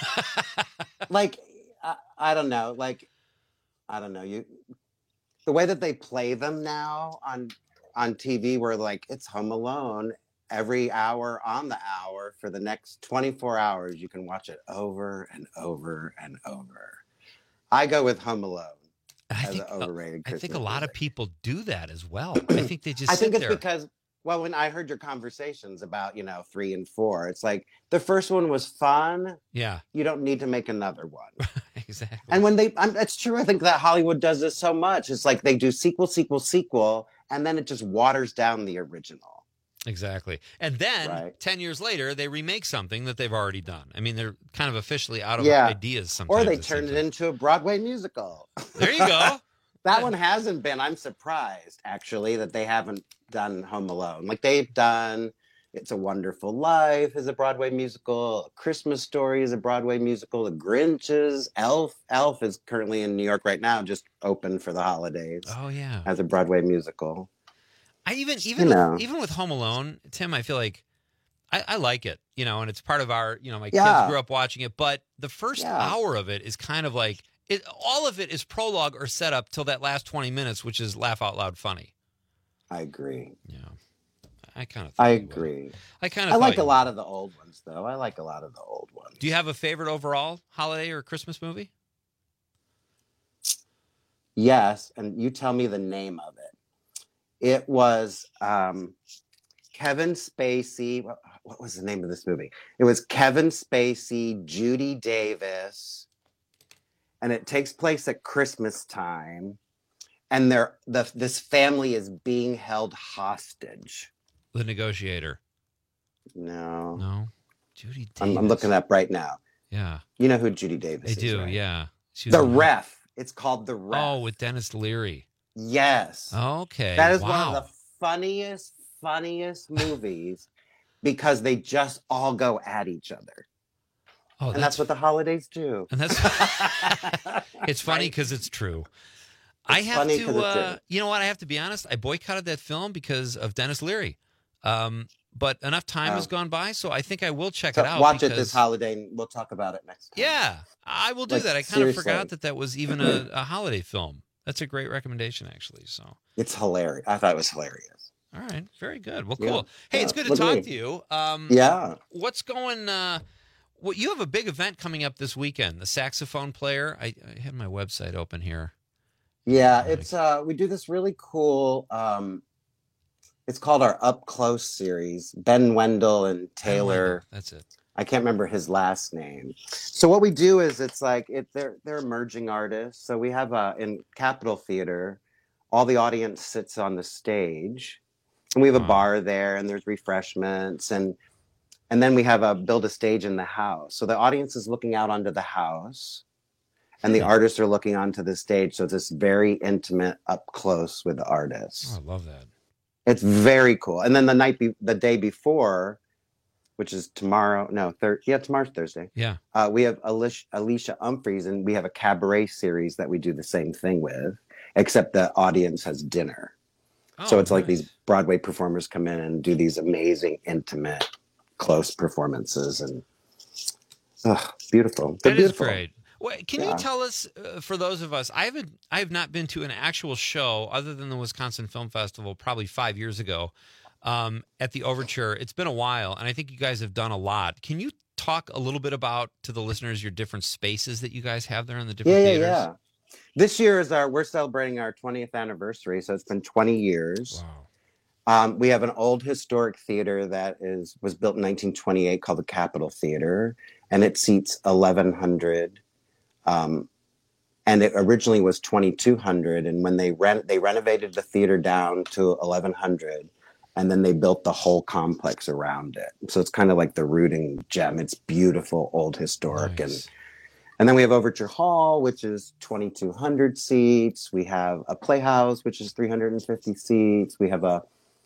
Like, I, I don't know. Like, I don't know. You, the way that they play them now on on T V, where like it's Home Alone every hour on the hour for the next twenty-four hours. You can watch it over and over and over. I go with Home Alone. I think, overrated I think a Christmas lot music. of people do that as well. I think they just I think sit it's there. because, well, when I heard your conversations about, you know, three and four, it's like the first one was fun. Yeah. You don't need to make another one. Exactly. And when they, I'm, that's true. I think that Hollywood does this so much. It's like they do sequel, sequel, sequel, and then it just waters down the original. Exactly. And then Right. ten years later, they remake something that they've already done. I mean, they're kind of officially out of Yeah. ideas sometimes. Or they it turn seems it like. into a Broadway musical. There you go. That one hasn't been. I'm surprised, actually, that they haven't done Home Alone. Like they've done It's a Wonderful Life is a Broadway musical. A Christmas Story is a Broadway musical. The Grinches, Elf. Elf is currently in New York right now, just open for the holidays. Oh, yeah. As a Broadway musical. I even even You know. with, even with Home Alone, Tim, I feel like I, I like it, you know, and it's part of our, you know, my Yeah. kids grew up watching it, but the first Yeah. hour of it is kind of like it. All of it is prologue or setup till that last twenty minutes, which is laugh out loud funny. I agree. Yeah, I kind of. I agree. I kind I of. like a lot of the old ones, though. I like a lot of the old ones. Do you have a favorite overall holiday or Christmas movie? Yes, and you tell me the name of it. It was um, Kevin Spacey. What, what was the name of this movie? It was Kevin Spacey, Judy Davis, and it takes place at Christmas time. And they're the this family is being held hostage. The Negotiator. No, no, Judy Davis. I'm, I'm looking up right now. Yeah, you know who Judy Davis I is. do. Right? Yeah, She was The on that. Ref. It's called The Ref. Oh, with Dennis Leary. Yes. Okay. That is wow. one of the funniest, funniest movies because they just all go at each other. Oh, and that's, what the holidays do. And that's it's funny because it's true. I It's have funny 'cause to, it's uh, true. you know what? I have to be honest. I boycotted that film because of Dennis Leary. Um, but enough time has Oh. gone by, so I think I will check So it out. watch it because- this holiday and we'll talk about it next time. Yeah, I will do Like, that. I kind of seriously. forgot that that was even a, a holiday film. That's a great recommendation, actually. So, It's hilarious. I thought it was hilarious. all right, very good. Well, Yeah. cool. Hey, it's Yeah. good to Look at talk me. to you. Um, Yeah. What's going? Uh, what you have a big event coming up this weekend? The saxophone player. I, I had my website open here. Yeah, it's uh we do this really cool um it's called our Up Close series. Ben Wendell and Taylor. That's it. I can't remember his last name. So what we do is it's like it they're they're emerging artists. So we have uh in Capitol Theater, all the audience sits on the stage. And we have a bar there and there's refreshments and and then we have a build a stage in the house. So the audience is looking out onto the house and the artists are looking onto the stage. So it's this very intimate up close with the artists. Oh, I love that. It's very cool. And then the night, be- the day before, which is tomorrow, no, thir- yeah, tomorrow's Thursday. Yeah. Uh, we have Alicia, Alicia Humphreys, and we have a cabaret series that we do the same thing with, except the audience has dinner. Oh, so it's like nice. these Broadway performers come in and do these amazing, intimate, close performances, and ugh, beautiful. They're That is beautiful. great. Wait, can Yeah. you tell us, uh, for those of us, I haven't, I have not been to an actual show other than the Wisconsin Film Festival probably five years ago um, at the Overture. It's been a while, and I think you guys have done a lot. Can you talk a little bit about, to the listeners, your different spaces that you guys have there in the different Yeah, yeah, theaters? yeah. This year is our, we're celebrating our twentieth anniversary, so it's been twenty years. Wow. Um, we have an old historic theater that is was built in nineteen twenty-eight called the Capitol Theater, and it seats eleven hundred. Um, and it originally was twenty-two hundred, and when they rent, they renovated the theater down to eleven hundred, and then they built the whole complex around it. So it's kind of like the rooting gem. It's beautiful, old historic, Nice. and and then we have Overture Hall, which is twenty-two hundred seats. We have a Playhouse, which is three hundred fifty seats. We have a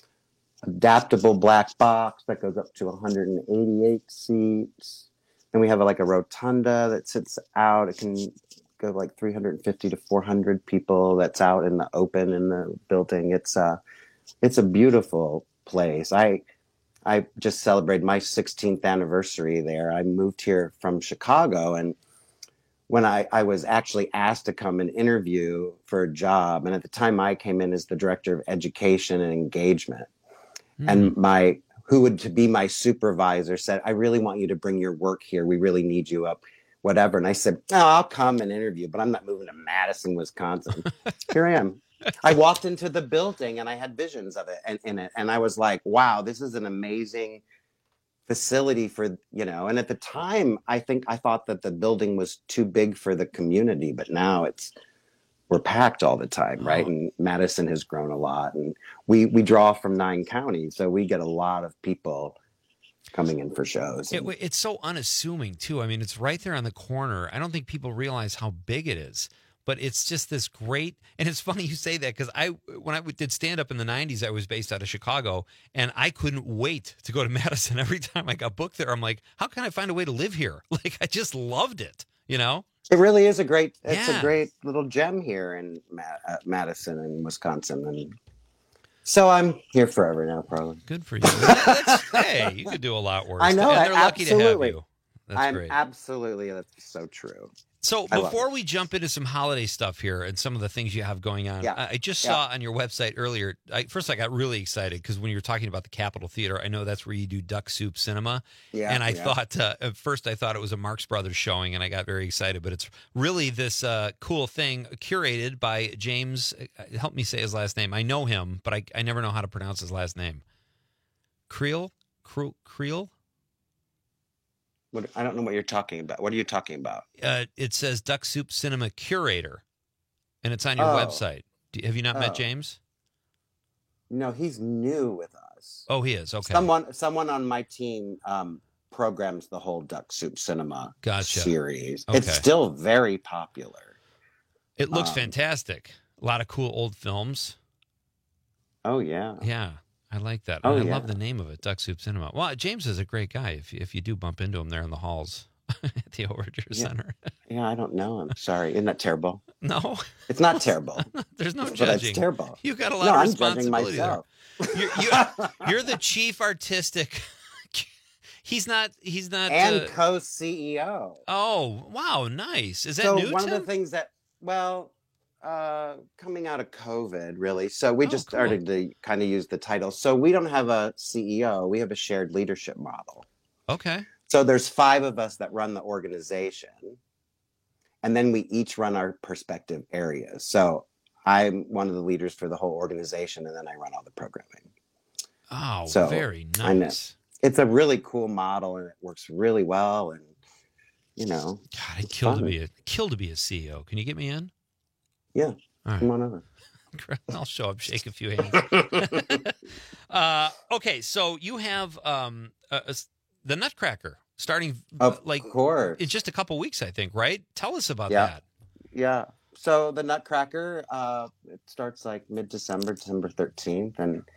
adaptable black box that goes up to one hundred eighty-eight seats. Then we have a, like a rotunda that sits out. It can go like three hundred fifty to four hundred people. That's out in the open in the building. It's a, it's a beautiful place. I, I just celebrated my sixteenth anniversary there. I moved here from Chicago, and when I, I was actually asked to come and interview for a job, and at the time I came in as the director of education and engagement, and my who would to be my supervisor said, I really want you to bring your work here. We really need you up, whatever. And I said, oh, I'll come and interview, but I'm not moving to Madison, Wisconsin. Here I am. I walked into the building and I had visions of it and in it. And I was like, wow, this is an amazing facility for, you know, and at the time, I think I thought that the building was too big for the community, but now it's, we're packed all the time, right? Oh. And Madison has grown a lot, and we we draw from nine counties, so we get a lot of people coming in for shows. It, it's so unassuming, too. I mean, it's right there on the corner. I don't think people realize how big it is, but it's just this great, and it's funny you say that, because I, when I did stand-up in the nineties, I was based out of Chicago, and I couldn't wait to go to Madison. Every time I got booked there, I'm like, how can I find a way to live here? Like, I just loved it, you know? It really is a great, it's Yeah. a great little gem here in Ma- uh, Madison and Wisconsin. And so I'm here forever now, probably. Good for you. That's, hey, you could do a lot worse. I know, And they're I- lucky absolutely. to have you. That's I'm great. absolutely, that's so true. So I love before we jump into some holiday stuff here and some of the things you have going on, Yeah. I I just Yeah. saw on your website earlier, I, first I got really excited because when you were talking about the Capitol Theater, I know that's where you do Duck Soup Cinema. Yeah, And I yeah. thought, uh, at first I thought it was a Marx Brothers showing and I got very excited, but it's really this uh, cool thing curated by James, uh, help me say his last name. I know him, but I, I never know how to pronounce his last name. Creel? Creel? Creel? What, I don't know what you're talking about. What are you talking about? Uh, it says Duck Soup Cinema Curator, and it's on your Oh. website. Do, have you not met Oh. James? No, he's new with us. Oh, he is. Okay. Someone, someone on my team um, programs the whole Duck Soup Cinema Gotcha. series. Okay. It's still very popular. It looks um, fantastic. A lot of cool old films. Oh yeah. Yeah, I like that. Oh, And I yeah. love the name of it, Duck Soup Cinema. Well, James is a great guy if, if you do bump into him there in the halls at the Overture Yeah. Center. Yeah, I don't know. I'm sorry. Isn't that terrible? No, It's not terrible. there's no But judging. it's terrible. You got a lot No, of I'm judging responsibility there. myself. You're, you, you're the chief artistic. He's not. He's not. And uh, co-C E O. oh, wow, nice. Is that so new? one Tim? of the things that, well, uh, coming out of COVID, really. So we Oh, just cool. started to kind of use the title. So we don't have a C E O. We have a shared leadership model. Okay. So there's five of us that run the organization, and then we each run our perspective areas. So I'm one of the leaders for the whole organization, and then I run all the programming. Oh, So, very I know. nice. It's a really cool model, and it works really well. And you know, God, I'd it's kill to fun. be a kill to be a C E O. Can you get me in? Yeah, All right. come on over. I'll show up, shake a few hands. uh, okay, so you have um, uh, uh, the Nutcracker starting Of like course. in just a couple weeks, I think. Right? Tell us about Yeah. that. Yeah. So the Nutcracker, uh, it starts like mid-December, December thirteenth, and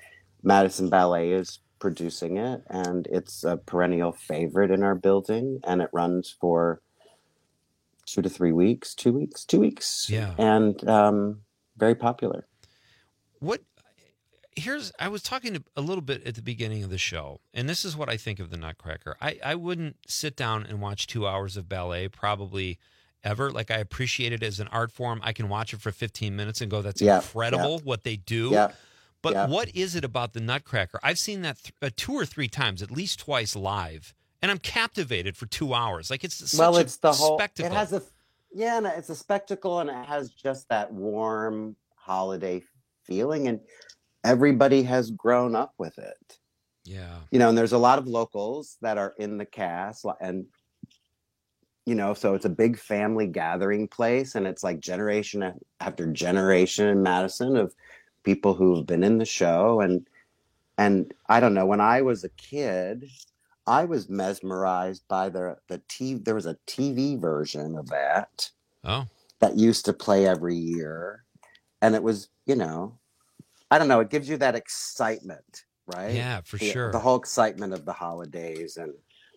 Madison Ballet is producing it, and it's a perennial favorite in our building, and it runs for two to three weeks, two weeks, two weeks. Yeah. And um, very popular. What, here's, I was talking to, a little bit at the beginning of the show, and this is what I think of the Nutcracker. I, I wouldn't sit down and watch two hours of ballet probably ever. Like, I appreciate it as an art form. I can watch it for fifteen minutes and go, that's Yeah, incredible yeah. what they do. Yeah. But Yeah. what is it about the Nutcracker? I've seen that th- uh, two or three times, at least twice live, and I'm captivated for two hours. Like, it's such Well, a it's the whole, spectacle. it has a, yeah, and it's a spectacle, and it has just that warm holiday feeling, and everybody has grown up with it. Yeah. You know, and there's a lot of locals that are in the cast, and you know, so it's a big family gathering place, and it's like generation after generation in Madison of people who've been in the show. And and I don't know, when I was a kid, I was mesmerized by the the T there was a T V version of that. Oh. That used to play every year. And it was, you know, I don't know, it gives you that excitement, right? Yeah, for the, sure. The whole excitement of the holidays, and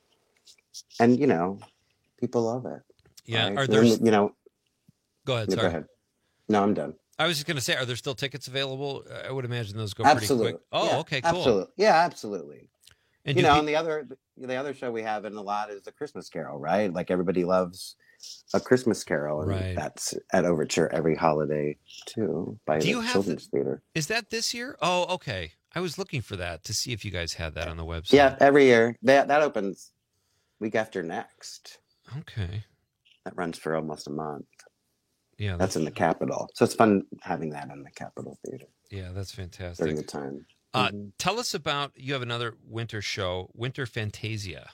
and you know, people love it. Yeah. right? Are And there, then, you know, go ahead, yeah, sorry. go ahead. No, I'm done. I was just going to say, are there still tickets available? I would imagine those go pretty Absolutely. quick. Oh, Yeah, okay, cool. Absolutely. Yeah, absolutely. And you do know, pe- and the other the other show we have in a lot is the Christmas Carol, right? Like, everybody loves A Christmas Carol, and Right. that's at Overture every holiday too, by Do the you have Children's Theater. Is that this year? Oh, okay. I was looking for that to see if you guys had that on the website. Yeah, every year. That that opens week after next. Okay. That runs for almost a month. Yeah, That's in the Capitol. So it's fun having that in the Capitol Theater Yeah, that's fantastic. during the time. Uh, Mhm. Tell us about, you have another winter show, Winter Fantasia.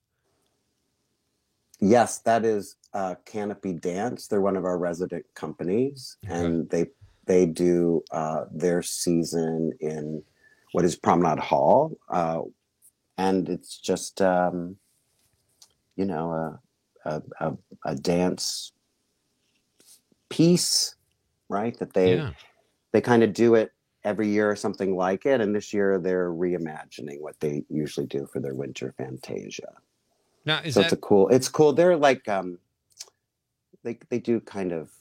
Yes, that is uh, Canopy Dance. They're one of our resident companies, and they they do uh, their season in what is Promenade Hall, uh, and it's just um, you know a, a a a dance piece, right? That they Yeah. they kind of do it every year or something like it, and this year they're reimagining what they usually do for their Winter Fantasia. Now, is so that it's a cool it's cool they're like um they they do kind of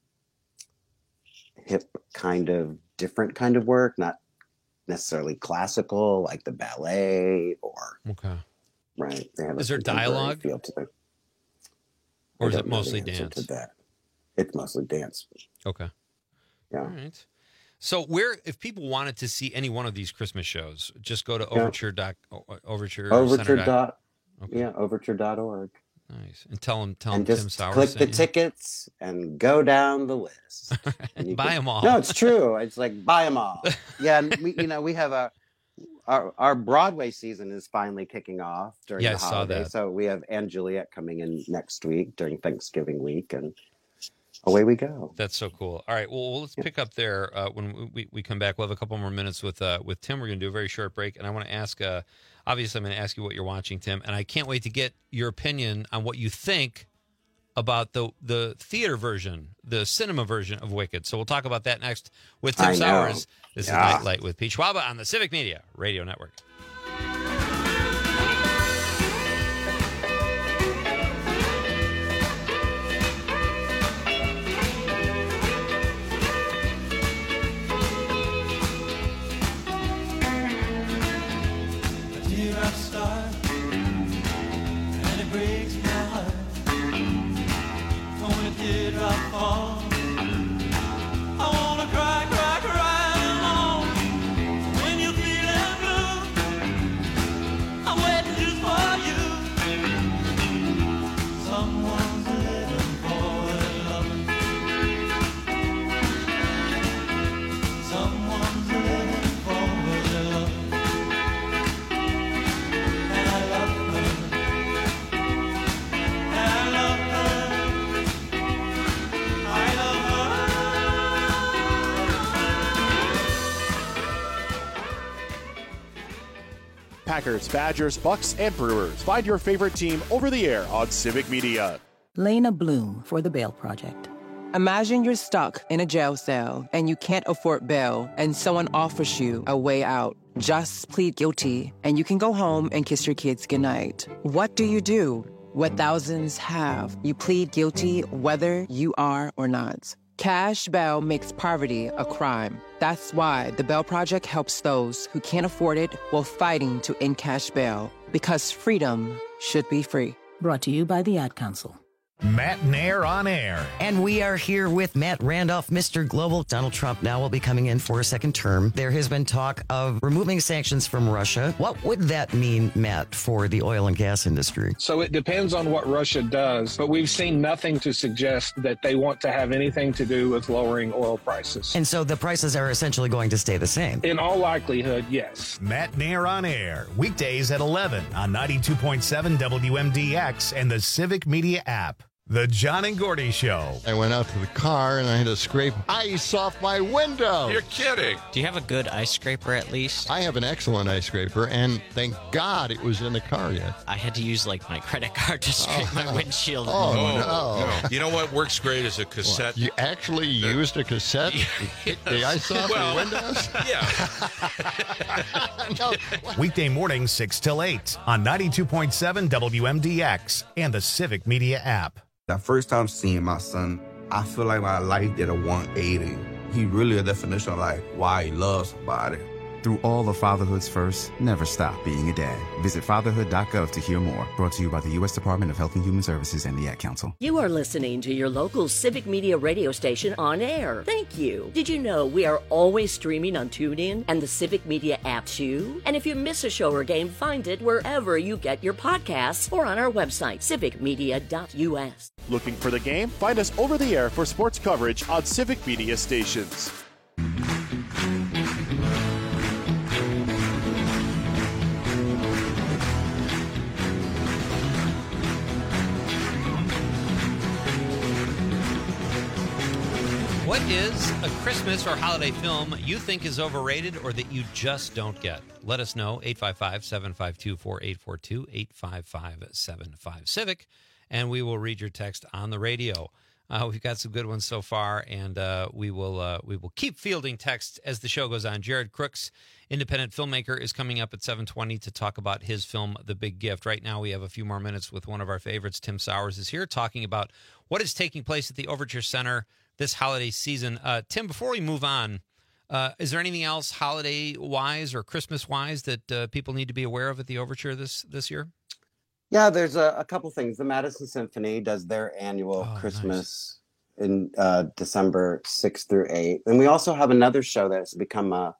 hip, kind of different kind of work, not necessarily classical like the ballet, or okay? Right, they have Is a there contemporary dialogue? feel to them. Or I is it don't know the mostly answer dance? to that. It's mostly dance. Okay. Yeah. All right. So where, if people wanted to see any one of these Christmas shows, just go to Yeah. Overture doc, o- Overture Overture Center dot Okay. yeah, overture dot org. Nice. And tell them, tell And them Tim just Sowers click the sent you. tickets and go down the list. And you Buy can- 'em all. No, it's true. It's like buy them all. Yeah, and we, you know, we have a our our Broadway season is finally kicking off during Yeah, I the saw holiday. that. So we have Anne Juliet coming in next week during Thanksgiving week, and away we go. That's so cool. All right. Well, let's pick up there uh, when we, we come back. We'll have a couple more minutes with uh, with Tim. We're going to do a very short break. And I want to ask, uh, obviously, I'm going to ask you what you're watching, Tim. And I can't wait to get your opinion on what you think about the the theater version, the cinema version of Wicked. So we'll talk about that next with Tim I know. Sowers. This Yeah. is Nightlight with Pete Schwaba on the Civic Media Radio Network. A teardrop start, and it breaks my heart. When a teardrop falls, I wanna cry, cry, cry alone. When you're feeling blue, I'm waiting just for you. Someone's living for their love. Someone's living for their love. And I love her. And I love her. I love her. Packers, Badgers, Bucks, and Brewers. Find your favorite team over the air on Civic Media. Lena Bloom for the Bail Project. Imagine you're stuck in a jail cell and you can't afford bail, and someone offers you a way out. Just plead guilty, and you can go home and kiss your kids goodnight. What do you do? What thousands have. You plead guilty whether you are or not. Cash bail makes poverty a crime. That's why the Bail Project helps those who can't afford it while fighting to end cash bail. Because freedom should be free. Brought to you by the Ad Council. Matt Nair on air. And we are here with Matt Randolph, Mister Global. Donald Trump now will be coming in for a second term. There has been talk of removing sanctions from Russia. What would that mean, Matt, for the oil and gas industry? So it depends on what Russia does, but we've seen nothing to suggest that they want to have anything to do with lowering oil prices. And so the prices are essentially going to stay the same. In all likelihood, yes. Matt Nair on air, weekdays at eleven on ninety-two point seven W M D X and the Civic Media app. The John and Gordy Show. I went out to the car and I had to scrape ice off my window. You're kidding. Do you have a good ice scraper at least? I have an excellent ice scraper, and thank God it was in the car yet. I had to use like my credit card to scrape Oh. my windshield. Oh, no, no. no. You know what works great is a cassette. What, you actually used a cassette to kick the ice off Well, your windows? Yeah. No. Weekday mornings six till eight on ninety-two point seven W M D X and the Civic Media app. The first time seeing my son, I feel like my life did a one eighty. He really a definition of like why he loves somebody. Through all of fatherhood's first, never stop being a dad. Visit fatherhood dot gov to hear more. Brought to you by the U S Department of Health and Human Services and the Ad Council. You are listening to your local Civic Media radio station on air. Thank you. Did you know we are always streaming on TuneIn and the Civic Media app too? And if you miss a show or game, find it wherever you get your podcasts or on our website, civic media dot U S. Looking for the game? Find us over the air for sports coverage on Civic Media stations. What is a Christmas or holiday film you think is overrated or that you just don't get? Let us know, eight five five, seven five two, four eight four two, eight five five, seven five Civic, and we will read your text on the radio. Uh, we've got some good ones so far, and uh, we will uh, we will keep fielding texts as the show goes on. Jared Crooks, independent filmmaker, is coming up at seven twenty to talk about his film, The Big Gift. Right now we have a few more minutes with one of our favorites. Tim Sowers is here talking about what is taking place at the Overture Center this holiday season. Uh, Tim, before we move on, uh, is there anything else holiday-wise or Christmas-wise that uh, people need to be aware of at the Overture this this year? Yeah, there's a, a couple things. The Madison Symphony does their annual Oh, Christmas in uh, December sixth through eighth. And we also have another show that's become a,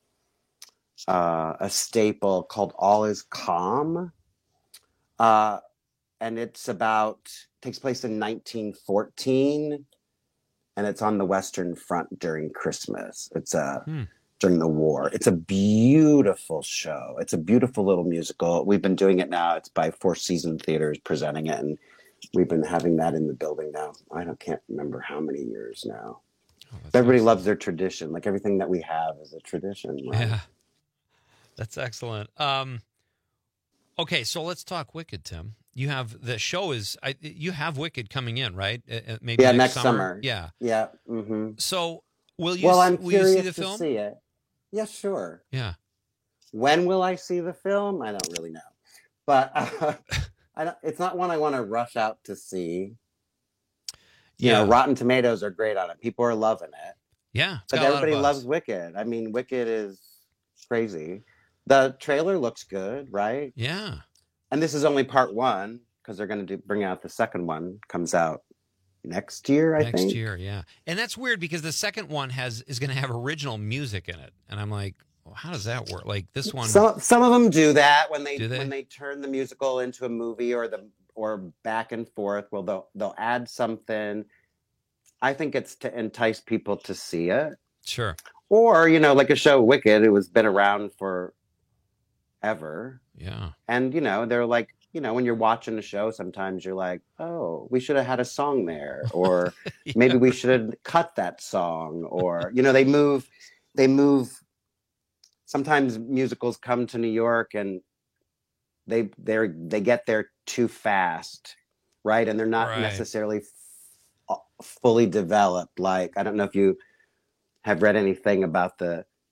uh, a staple called All Is Calm. Uh, and it's about, takes place in nineteen fourteen. And it's on the Western Front during Christmas. It's a Hmm. during the war. It's a beautiful show. It's a beautiful little musical. We've been doing it now. It's by Four Season Theaters presenting it, and we've been having that in the building now. I don't can't remember how many years now. Oh, Everybody loves their tradition. Like everything that we have is a tradition. Right? Yeah, that's excellent. Um, okay, so let's talk Wicked, Tim. You have the show is I, you have Wicked coming in, right? Uh, uh, maybe Yeah, next, next summer. summer. Yeah, Yeah. Mm-hmm. So will you? Well, s- I'm will you curious see the to film? see it. Yeah, sure. Yeah. When will I see the film? I don't really know, but uh, I don't, it's not one I want to rush out to see. You Yeah. know, Rotten Tomatoes are great on it. People are loving it. Yeah, it's But got a lot of everybody buzz. loves Wicked. I mean, Wicked is crazy. The trailer looks good, right? Yeah. And this is only part one because they're going to do bring out the second one. Comes out next year, I Next think. year, yeah. And that's weird because the second one has is going to have original music in it, and I'm like, well, how does that work? Like this one. Some some of them do that when they, Do they? when they turn the musical into a movie or the or back and forth. Well, they'll they'll add something. I think it's to entice people to see it. Sure. Or, you know, like a show Wicked, it was been around for ever. Yeah. And, you know, they're like, you know, when you're watching a show, sometimes you're like, oh, we should have had a song there. Or Yeah. maybe we should have cut that song. Or, you know, they move, they move. Sometimes musicals come to New York and they they're they get there too fast, right? And they're not Right. necessarily f- fully developed. Like, I don't know if you have read anything about the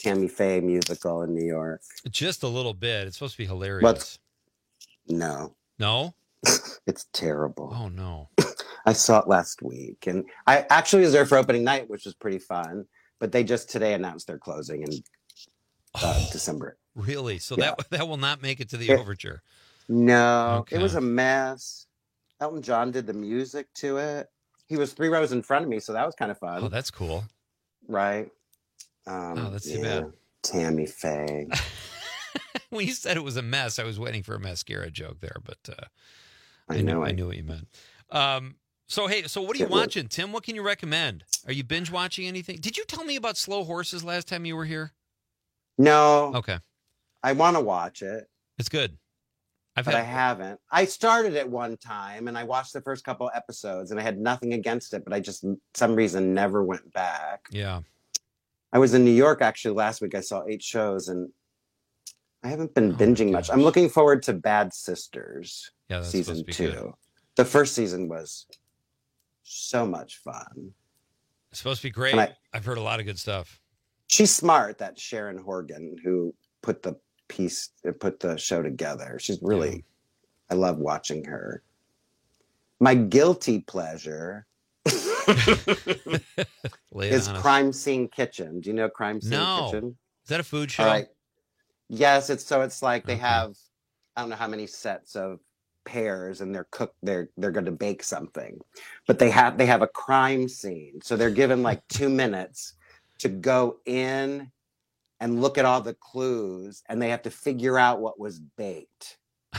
Tammy Faye musical in New York. Just a little bit. It's supposed to be hilarious. But no, No? it's terrible. Oh, no. I saw it last week, and I actually was there for opening night, which was pretty fun. But they just today announced they're closing in uh, Oh. December. Really? So Yeah. that that will not make it to the It- overture. No, Okay. it was a mess. Elton John did the music to it. He was three rows in front of me, so that was kind of fun. Oh, that's cool. Right? Um, Oh, that's too yeah. bad. Tammy Faye. When you said it was a mess, I was waiting for a mascara joke there, but uh, I I, knew, know I it. knew what you meant. Um, so, hey, so what are you It was- watching, Tim? What can you recommend? Are you binge watching anything? Did you tell me about Slow Horses last time you were here? No, Okay. I want to watch it, It's good. I've but had, I haven't. I started it one time, and I watched the first couple episodes, and I had nothing against it, but I just, some reason, never went back. Yeah. I was in New York actually last week. I saw eight shows, and I haven't been Oh my binging much. I'm gosh. looking forward to Bad Sisters Yeah, that's season supposed to two. be good. The first season was so much fun. It's supposed to be great. And I- I've heard a lot of good stuff. She's smart, that Sharon Horgan, who put the piece, put the show together. She's really, I love watching her. My guilty pleasure Lay it is on us. Crime Scene Kitchen. Do you know Crime Scene No. Kitchen? Is that a food show? All right. Yes, it's so it's like they Okay. have I don't know how many sets of pears and they're cooked they're they're going to bake something. But they have they have a crime scene. So they're given like two minutes to go in and look at all the clues and they have to figure out what was baked.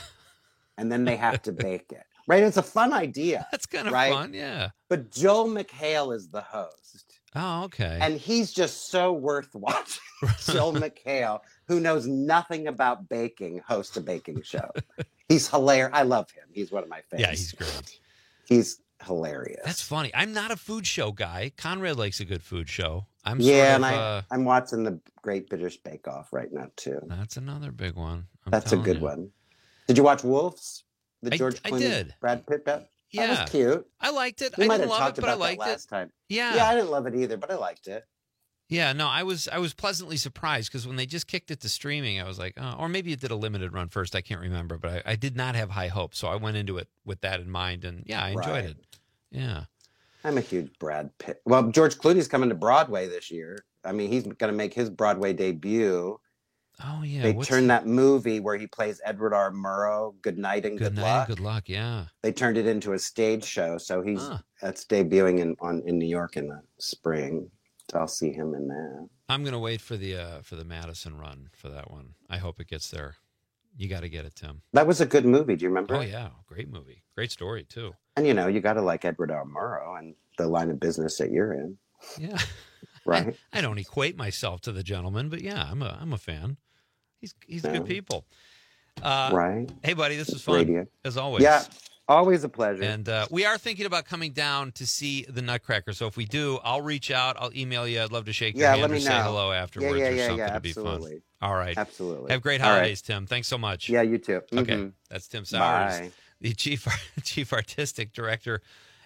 And then they have to bake it. Right? It's a fun idea. That's kind of right? fun. Yeah. But Joel McHale is the host. Oh, okay. And he's just so worth watching. Joel McHale, who knows nothing about baking, hosts a baking show. He's hilarious. I love him. He's one of my favorites. Yeah, he's great. He's hilarious. That's funny. I'm not a food show guy. Conrad likes a good food show. I'm yeah, sort and of, I, uh, I'm watching the Great British Bake Off right now too. That's another big one. I'm That's a telling good you. one. Did you watch Wolves? The I- George I Clooney, did. Brad Pitt. That, Yeah. that was cute. I liked it. We I might didn't have love talked it, but I about liked that last it. time. Yeah. Yeah, I didn't love it either, but I liked it. Yeah, no, I was I was pleasantly surprised because when they just kicked it to streaming, I was like, oh, or maybe it did a limited run first. I can't remember, but I, I did not have high hopes, so I went into it with that in mind, and yeah, I enjoyed Right. it. Yeah, I'm a huge Brad Pitt. Well, George Clooney's coming to Broadway this year. I mean, he's going to make his Broadway debut. Oh yeah, they what's turned the- that movie where he plays Edward R. Murrow, Good Night and Good, Good night, Luck. and good luck. Yeah, They turned it into a stage show, so he's Huh. that's debuting in on in New York in the spring. So I'll see him in that. I'm gonna wait for the uh, for the Madison run for that one. I hope it gets there. You got to get it, Tim. That was a good movie. Do you remember? Oh it? yeah, great movie, great story too. And you know, you got to like Edward R. Murrow and the line of business that you're in, Yeah, right? I don't equate myself to the gentleman, but yeah, I'm a I'm a fan. He's he's Yeah. good people. Uh, right. Hey, buddy, this was fun Radio. as always. Yeah, always a pleasure. And uh, we are thinking about coming down to see the Nutcracker. So if we do, I'll reach out. I'll email you. I'd love to shake your Yeah, hand let or me say know. hello afterwards Yeah, yeah, or yeah, something. yeah, It'd be fun. absolutely. All right. Absolutely. Have great All right. holidays, Tim. Thanks so much. Yeah, you too. Okay. Mhm. That's Tim Sowers, Bye. the chief chief artistic director,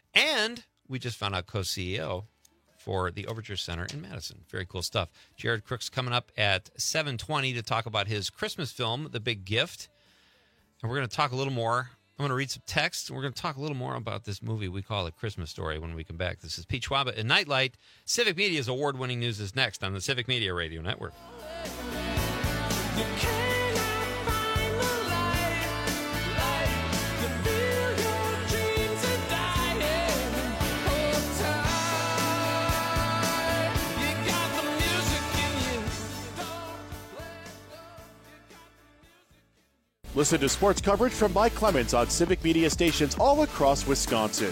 and we just found out co-C E O for the Overture Center in Madison. Very cool stuff. Jared Crook's coming up at seven twenty to talk about his Christmas film, The Big Gift. And we're going to talk a little more. I'm going to read some text, and we're going to talk a little more about this movie we call A Christmas Story when we come back. This is Pete Schwaba and Nightlight. Civic Media's award-winning news is next on the Civic Media Radio Network. Listen to sports coverage from Mike Clemens on Civic Media stations all across Wisconsin.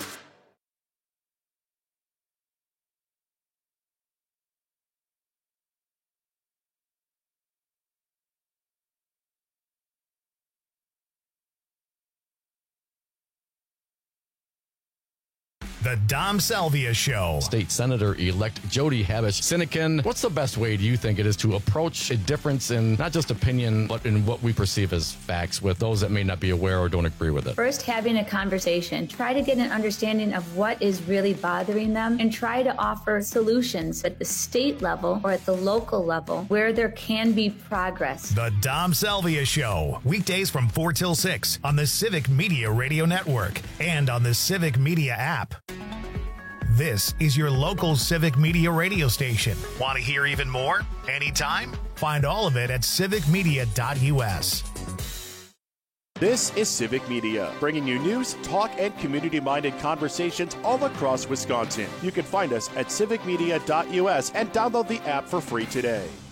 The Dom Salvia Show. State Senator-elect Jody Habish. Sinekin, what's the best way do you think it is to approach a difference in not just opinion, but in what we perceive as facts with those that may not be aware or don't agree with it? First, having a conversation. Try to get an understanding of what is really bothering them and try to offer solutions at the state level or at the local level where there can be progress. The Dom Salvia Show. Weekdays from four till six on the Civic Media Radio Network and on the Civic Media app. This is your local Civic Media radio station. Want to hear even more? Anytime? Find all of it at civic media dot u s. This is Civic Media, bringing you news, talk, and community-minded conversations all across Wisconsin. You can find us at civic media dot u s and download the app for free today.